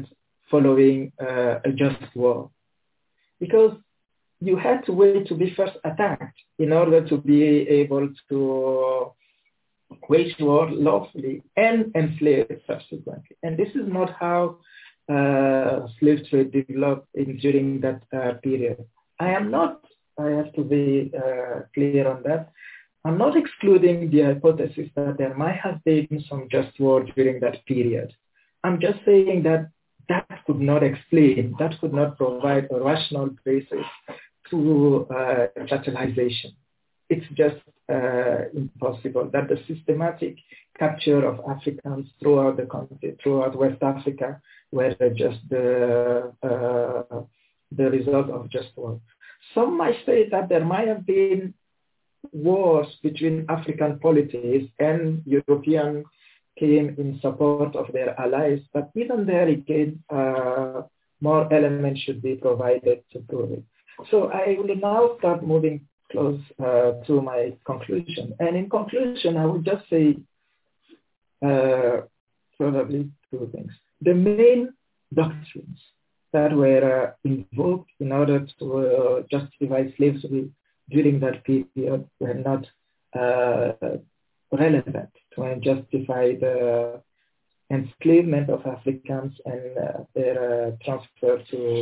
following uh, a just war. Because you had to wait to be first attacked in order to be able to wage war lawfully and enslave subsequently. And this is not how uh, slave trade developed in, during that uh, period. I am not, I have to be uh, clear on that, I'm not excluding the hypothesis that there might have been some just war during that period. I'm just saying that that could not explain, that could not provide a rational basis to uh, chattelization. It's just uh, impossible that the systematic capture of Africans throughout the country, throughout West Africa, were just the, uh, the result of just war. Some might say that there might have been wars between African polities and European came in support of their allies, but even there again, uh, more elements should be provided to prove it. So I will now start moving close uh, to my conclusion. And in conclusion, I would just say uh, probably two things. The main doctrines that were uh, invoked in order to uh, justify slavery during that period were not uh, relevant to justify the enslavement of Africans and uh, their uh, transfer to,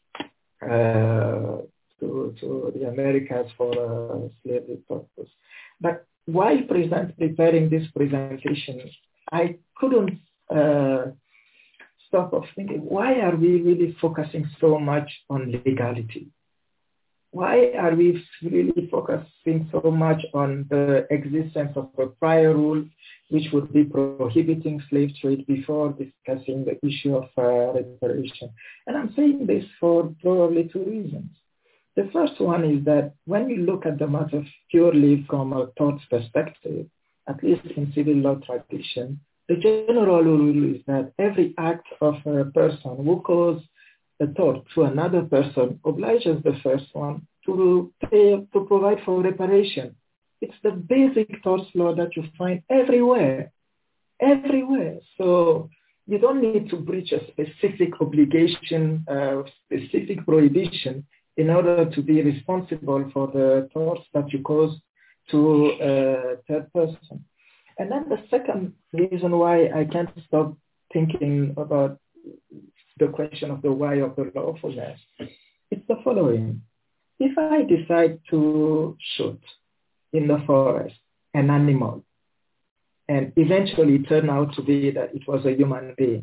uh, to to the Americas for uh, slavery purpose. But while present, preparing this presentation, I couldn't uh, stop of thinking, why are we really focusing so much on legality? Why are we really focusing so much on the existence of a prior rule which would be prohibiting slave trade before discussing the issue of uh, reparation? And I'm saying this for probably two reasons. The first one is that when you look at the matter purely from a tort perspective, at least in civil law tradition, the general rule is that every act of a person who causes a tort to another person obliges the first one to pay, to provide for reparation. It's the basic tort law that you find everywhere, everywhere. So you don't need to breach a specific obligation, uh, specific prohibition in order to be responsible for the torts that you cause to a third person. And then the second reason why I can't stop thinking about the question of the why of the lawfulness, it's the following. If I decide to shoot in the forest an animal and eventually turn out to be that it was a human being,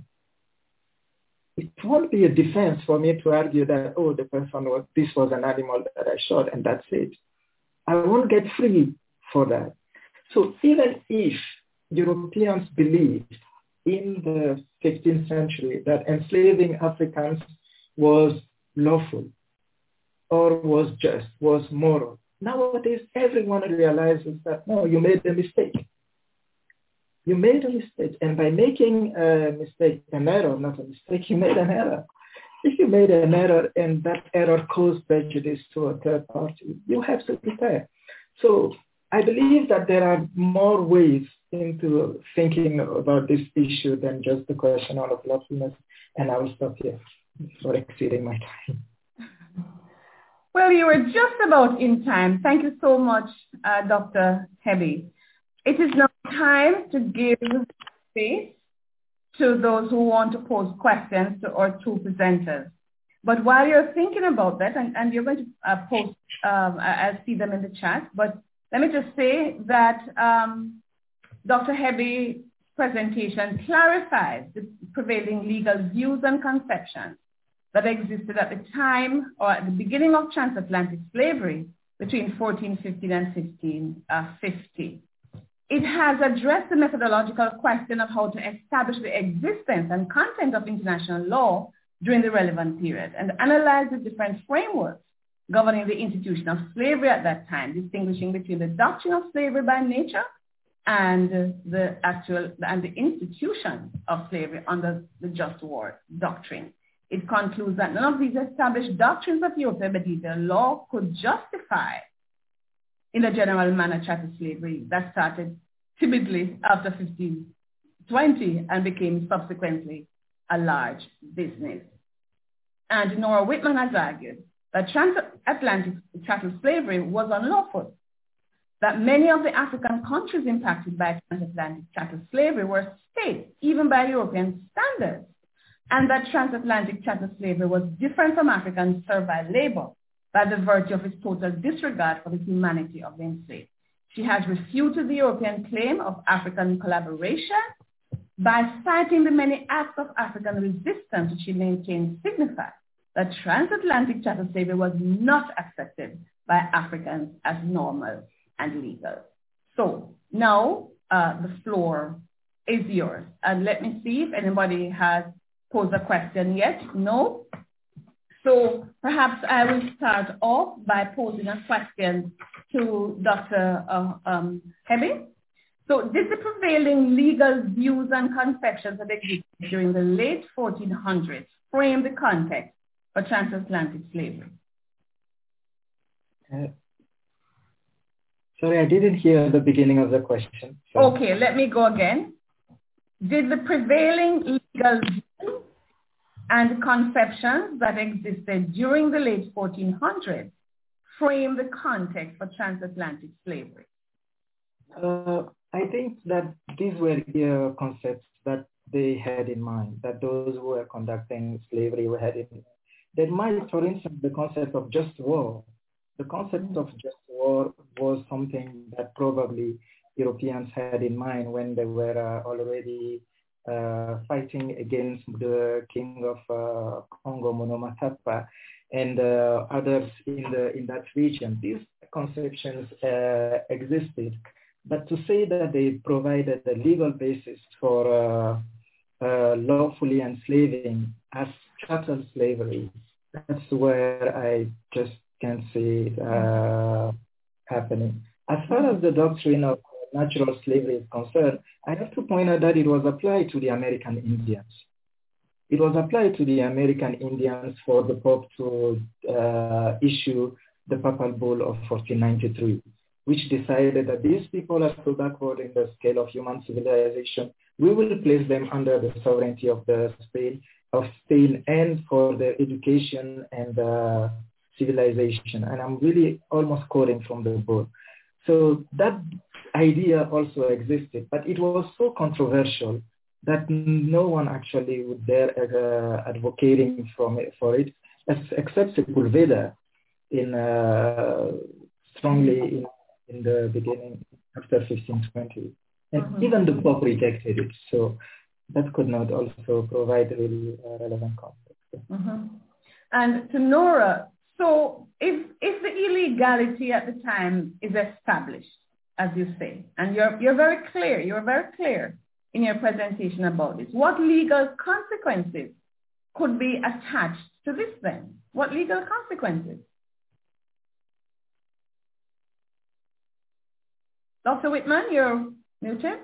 it won't be a defense for me to argue that, oh, the person was, this was an animal that I shot and that's it. I won't get free for that. So even if Europeans believed in the fifteenth century that enslaving Africans was lawful or was just, was moral, nowadays everyone realizes that, no, you made a mistake. You made a mistake. And by making a mistake, an error, not a mistake, you made an error. If you made an error and that error caused prejudice to a third party, you have to prepare. So I believe that there are more ways into thinking about this issue than just the question of lawfulness, and I will stop here for exceeding my time. Well, you were just about in time. Thank you so much, uh, Doctor Hebe. It is now time to give space to those who want to pose questions to our two presenters. But while you're thinking about that, and, and you're going to uh, post, um, I'll see them in the chat, but let me just say that um, Doctor Hebe's presentation clarifies the prevailing legal views and conceptions that existed at the time or at the beginning of transatlantic slavery between fourteen fifteen and fifteen fifty. It has addressed the methodological question of how to establish the existence and content of international law during the relevant period and analyzed the different frameworks governing the institution of slavery at that time, distinguishing between the doctrine of slavery by nature and the actual and the institution of slavery under the just war doctrine. It concludes that none of these established doctrines of European medieval law could justify in a general manner chattel slavery that started timidly after fifteen twenty and became subsequently a large business. And Nora Whitman has argued that transatlantic chattel slavery was unlawful, that many of the African countries impacted by transatlantic chattel slavery were states, even by European standards, and that transatlantic chattel slavery was different from African servile labor by the virtue of its total disregard for the humanity of the enslaved. She has refuted the European claim of African collaboration by citing the many acts of African resistance which she maintains signify that transatlantic chattel slavery was not accepted by Africans as normal and legal. So now uh, the floor is yours. And let me see if anybody has posed a question yet. No? So perhaps I will start off by posing a question to Doctor Uh, um, Hebe. So did the prevailing legal views and conceptions that existed during the late fourteen hundreds frame the context for transatlantic slavery? Uh, sorry, I didn't hear the beginning of the question. So. Okay, let me go again. Did the prevailing legal views and conceptions that existed during the late fourteen hundreds frame the context for transatlantic slavery? Uh, I think that these were uh, concepts that they had in mind, that those who were conducting slavery had in mind. They might, for instance, the concept of just war. The concept of just war was something that probably Europeans had in mind when they were uh, already uh, fighting against the king of uh, Congo, Monomatapa, and uh, others in the in that region. These conceptions uh, existed, but to say that they provided a legal basis for uh, uh, lawfully enslaving as chattel slavery, that's where I just can't see it uh, happening. As far as the doctrine of natural slavery is concerned, I have to point out that it was applied to the American Indians. It was applied to the American Indians for the Pope to uh, issue the Papal Bull of fourteen ninety-three, which decided that these people are so backward in the scale of human civilization, we will place them under the sovereignty of the Spain, of Spain and for their education and uh, civilization. And I'm really almost quoting from the book. So that idea also existed, but it was so controversial that no one actually would dare uh, advocating from it, for it, except Sepulveda in uh, strongly in, in the beginning after fifteen twenty. And mm-hmm. even the Pope rejected it. So that could not also provide really uh, relevant context. Mm-hmm. And to Nora, so if, if the illegality at the time is established, as you say, and you're, you're very clear, you're very clear in your presentation about this, what legal consequences could be attached to this then? What legal consequences? Doctor Whitman, you're muted.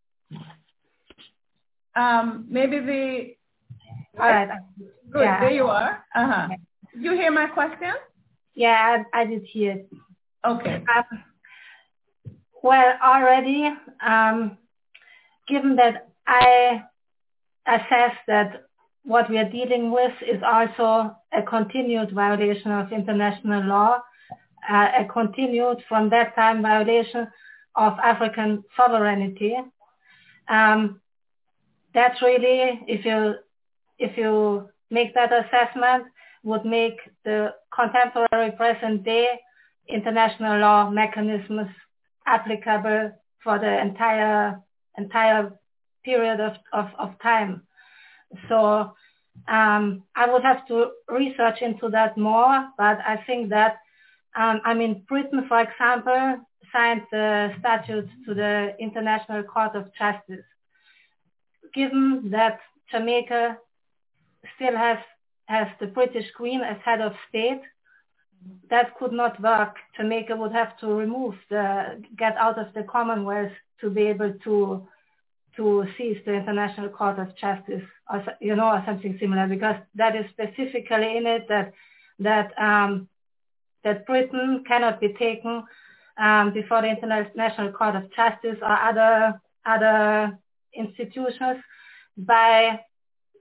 Um, maybe the... All right. Good, yeah. There you are. Uh-huh. Did you hear my question? Yeah, I, I did hear it. Okay. Um, well, already, um, given that I assess that what we are dealing with is also a continued violation of international law, uh, a continued from that time violation of African sovereignty. Um, that's really, if you if you make that assessment, would make the contemporary present day international law mechanisms applicable for the entire entire period of, of, of time. So um, I would have to research into that more, but I think that, um, I mean, Britain, for example, signed the statutes to the International Court of Justice. Given that Jamaica still has, has the British Queen as head of state, that could not work. Jamaica would have to remove the, get out of the Commonwealth to be able to to seize the International Court of Justice, or, you know, or something similar, because that is specifically in it that that um, that Britain cannot be taken um, before the International Court of Justice or other other institutions by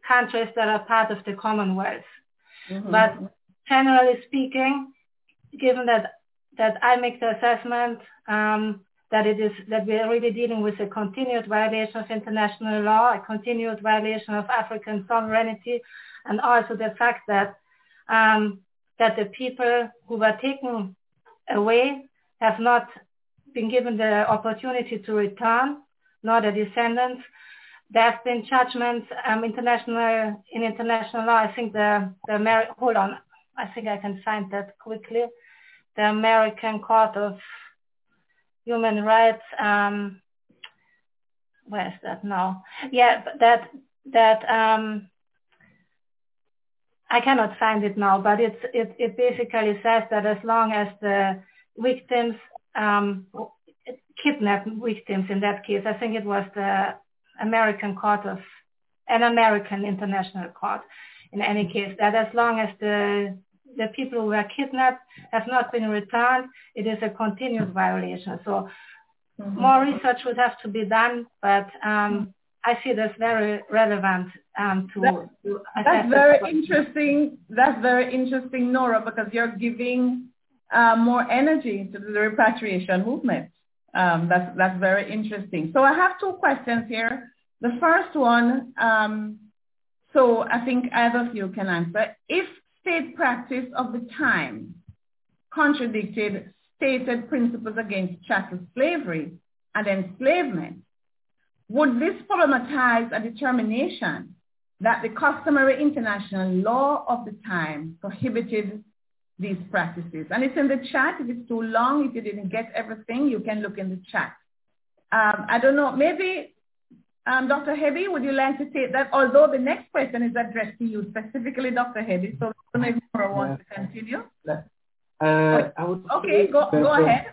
countries that are part of the Commonwealth. Mm-hmm. But generally speaking, given that that I make the assessment um, that it is that we are really dealing with a continued violation of international law, a continued violation of African sovereignty, and also the fact that um, that the people who were taken away have not been given the opportunity to return, nor the descendants. There have been judgments um, international in international law. I think the the Ameri- hold on, I think I can find that quickly. The American Court of Human Rights. Um, where is that now? Yeah, that that um, I cannot find it now, but it's it it basically says that as long as the victims um, kidnapped victims in that case, I think it was the American Court of an American International Court. In any case, that as long as the the people who were kidnapped have not been returned, it is a continued violation. So mm-hmm. more research would have to be done, but um, I see this very relevant um, to, that, to That's very interesting. That's very interesting, Nora, because you're giving uh, more energy to the repatriation movement. Um, that's that's very interesting. So I have two questions here. The first one, um, so I think either of you can answer. If state practice of the time contradicted stated principles against chattel slavery and enslavement, would this problematize a determination that the customary international law of the time prohibited these practices? And it's in the chat. If it's too long, if you didn't get everything, you can look in the chat. Um, I don't know, maybe um, Doctor Hebi, would you like to take that? Although the next question is addressed to you specifically, Doctor Hebi, so maybe Nora wants to continue. Uh, I would okay, go, go ahead.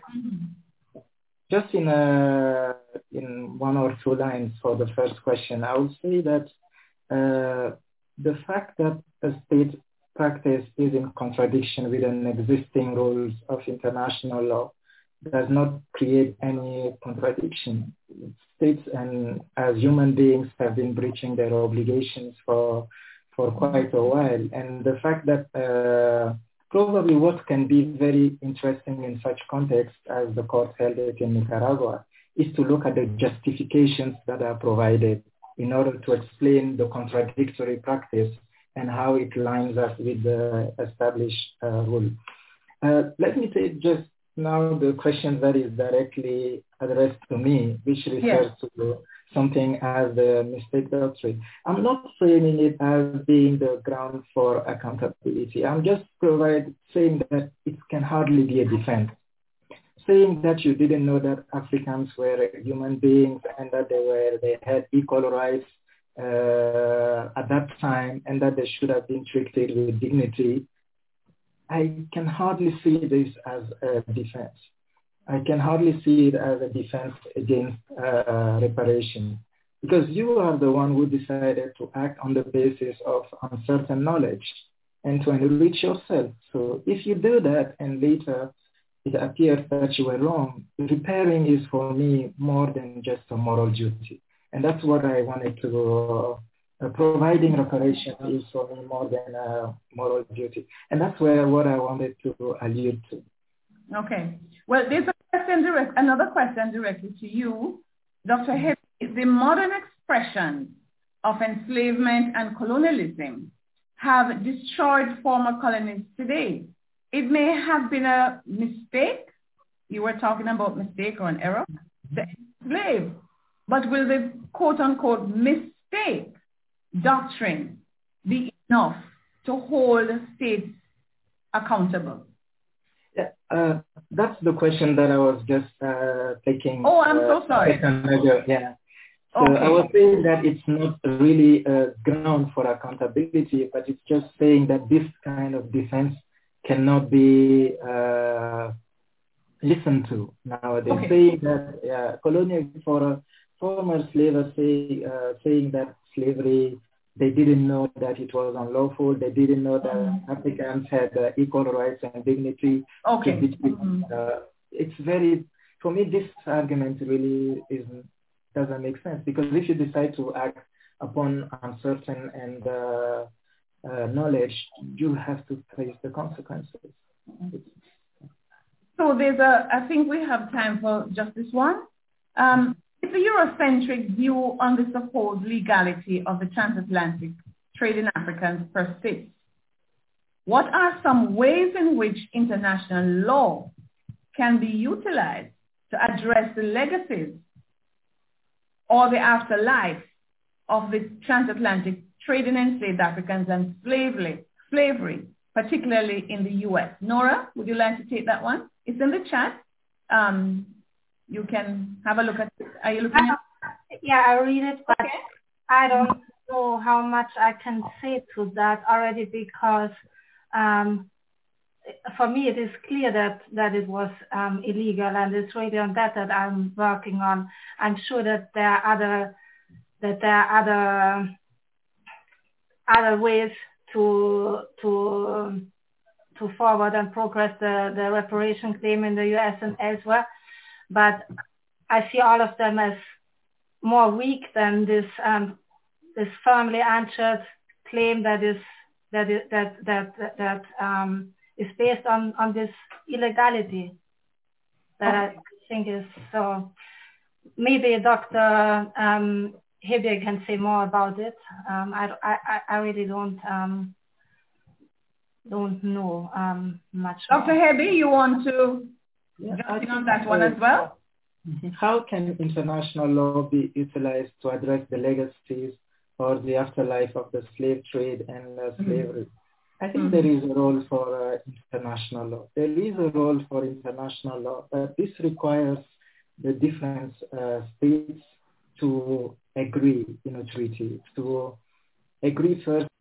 Just in a, in one or two lines for the first question, I would say that uh, the fact that a state practice is in contradiction with an existing rules of international law does not create any contradiction. States and as human beings have been breaching their obligations for for quite a while, and the fact that uh, probably what can be very interesting in such context as the court held it in Nicaragua is to look at the justifications that are provided in order to explain the contradictory practice and how it lines up with the established uh, rule. Uh, let me take just now the question that is directly addressed to me, which refers yes. to something as the mistake doctrine. I'm not framing it as being the ground for accountability. I'm just provide, saying that it can hardly be a defense. Saying that you didn't know that Africans were human beings and that they were they had equal rights uh, at that time and that they should have been treated with dignity, I can hardly see this as a defense. I can hardly see it as a defense against uh, reparation, because you are the one who decided to act on the basis of uncertain knowledge and to enrich yourself. So if you do that and later it appears that you were wrong, repairing is for me more than just a moral duty. And that's what I wanted to, uh, providing reparation is for me more than a moral duty. And that's where what I wanted to allude to. Okay. Well, there's a question direct, another question directly to you, Doctor Hebi. The modern expressions of enslavement and colonialism have destroyed former colonies today. It may have been a mistake. You were talking about mistake or an error to enslave. But will the quote-unquote mistake doctrine be enough to hold states accountable? Yeah, uh, that's the question that I was just uh, taking. Oh, I'm uh, so sorry. Yeah. So okay. I was saying that it's not really a ground for accountability, but it's just saying that this kind of defense cannot be uh, listened to nowadays. Okay. Saying that yeah, colonial for a former slaves say, uh, saying that slavery, they didn't know that it was unlawful. They didn't know that mm-hmm. Africans had uh, equal rights and dignity. Okay. Mm-hmm. Uh, it's very, for me, this argument really isn't, doesn't make sense, because if you decide to act upon uncertain and uh, uh, knowledge, you have to face the consequences. So there's a, I think we have time for just this one. Um, if the Eurocentric view on the supposed legality of the transatlantic trade in Africans persists, what are some ways in which international law can be utilized to address the legacies or the afterlife of the transatlantic trade in enslaved Africans and slavery, slavery, particularly in the U S? Nora, would you like to take that one? It's in the chat. Um, you can have a look at it. Are you looking at it? Yeah, I read it, but okay. I don't know how much I can say to that already because um, for me it is clear that, that it was um, illegal, and it's really on that that I'm working on. I'm sure that there are other that there are other other ways to to to forward and progress the, the reparation claim in the U S and elsewhere, but I see all of them as more weak than this um, this firmly answered claim that is that is, that that that, that um, is based on, on this illegality that okay. I think is so. Maybe Doctor Um, Hebe can say more about it. Um, I, I, I really don't um, don't know um, much. Doctor Hebe, you want to yeah, jump in on that one as well? How can international law be utilized to address the legacies or the afterlife of the slave trade and uh, slavery? Mm-hmm. I think mm-hmm. there is a role for uh, international law. There is a role for international law, but this requires the different uh, states to agree in a treaty, to agree first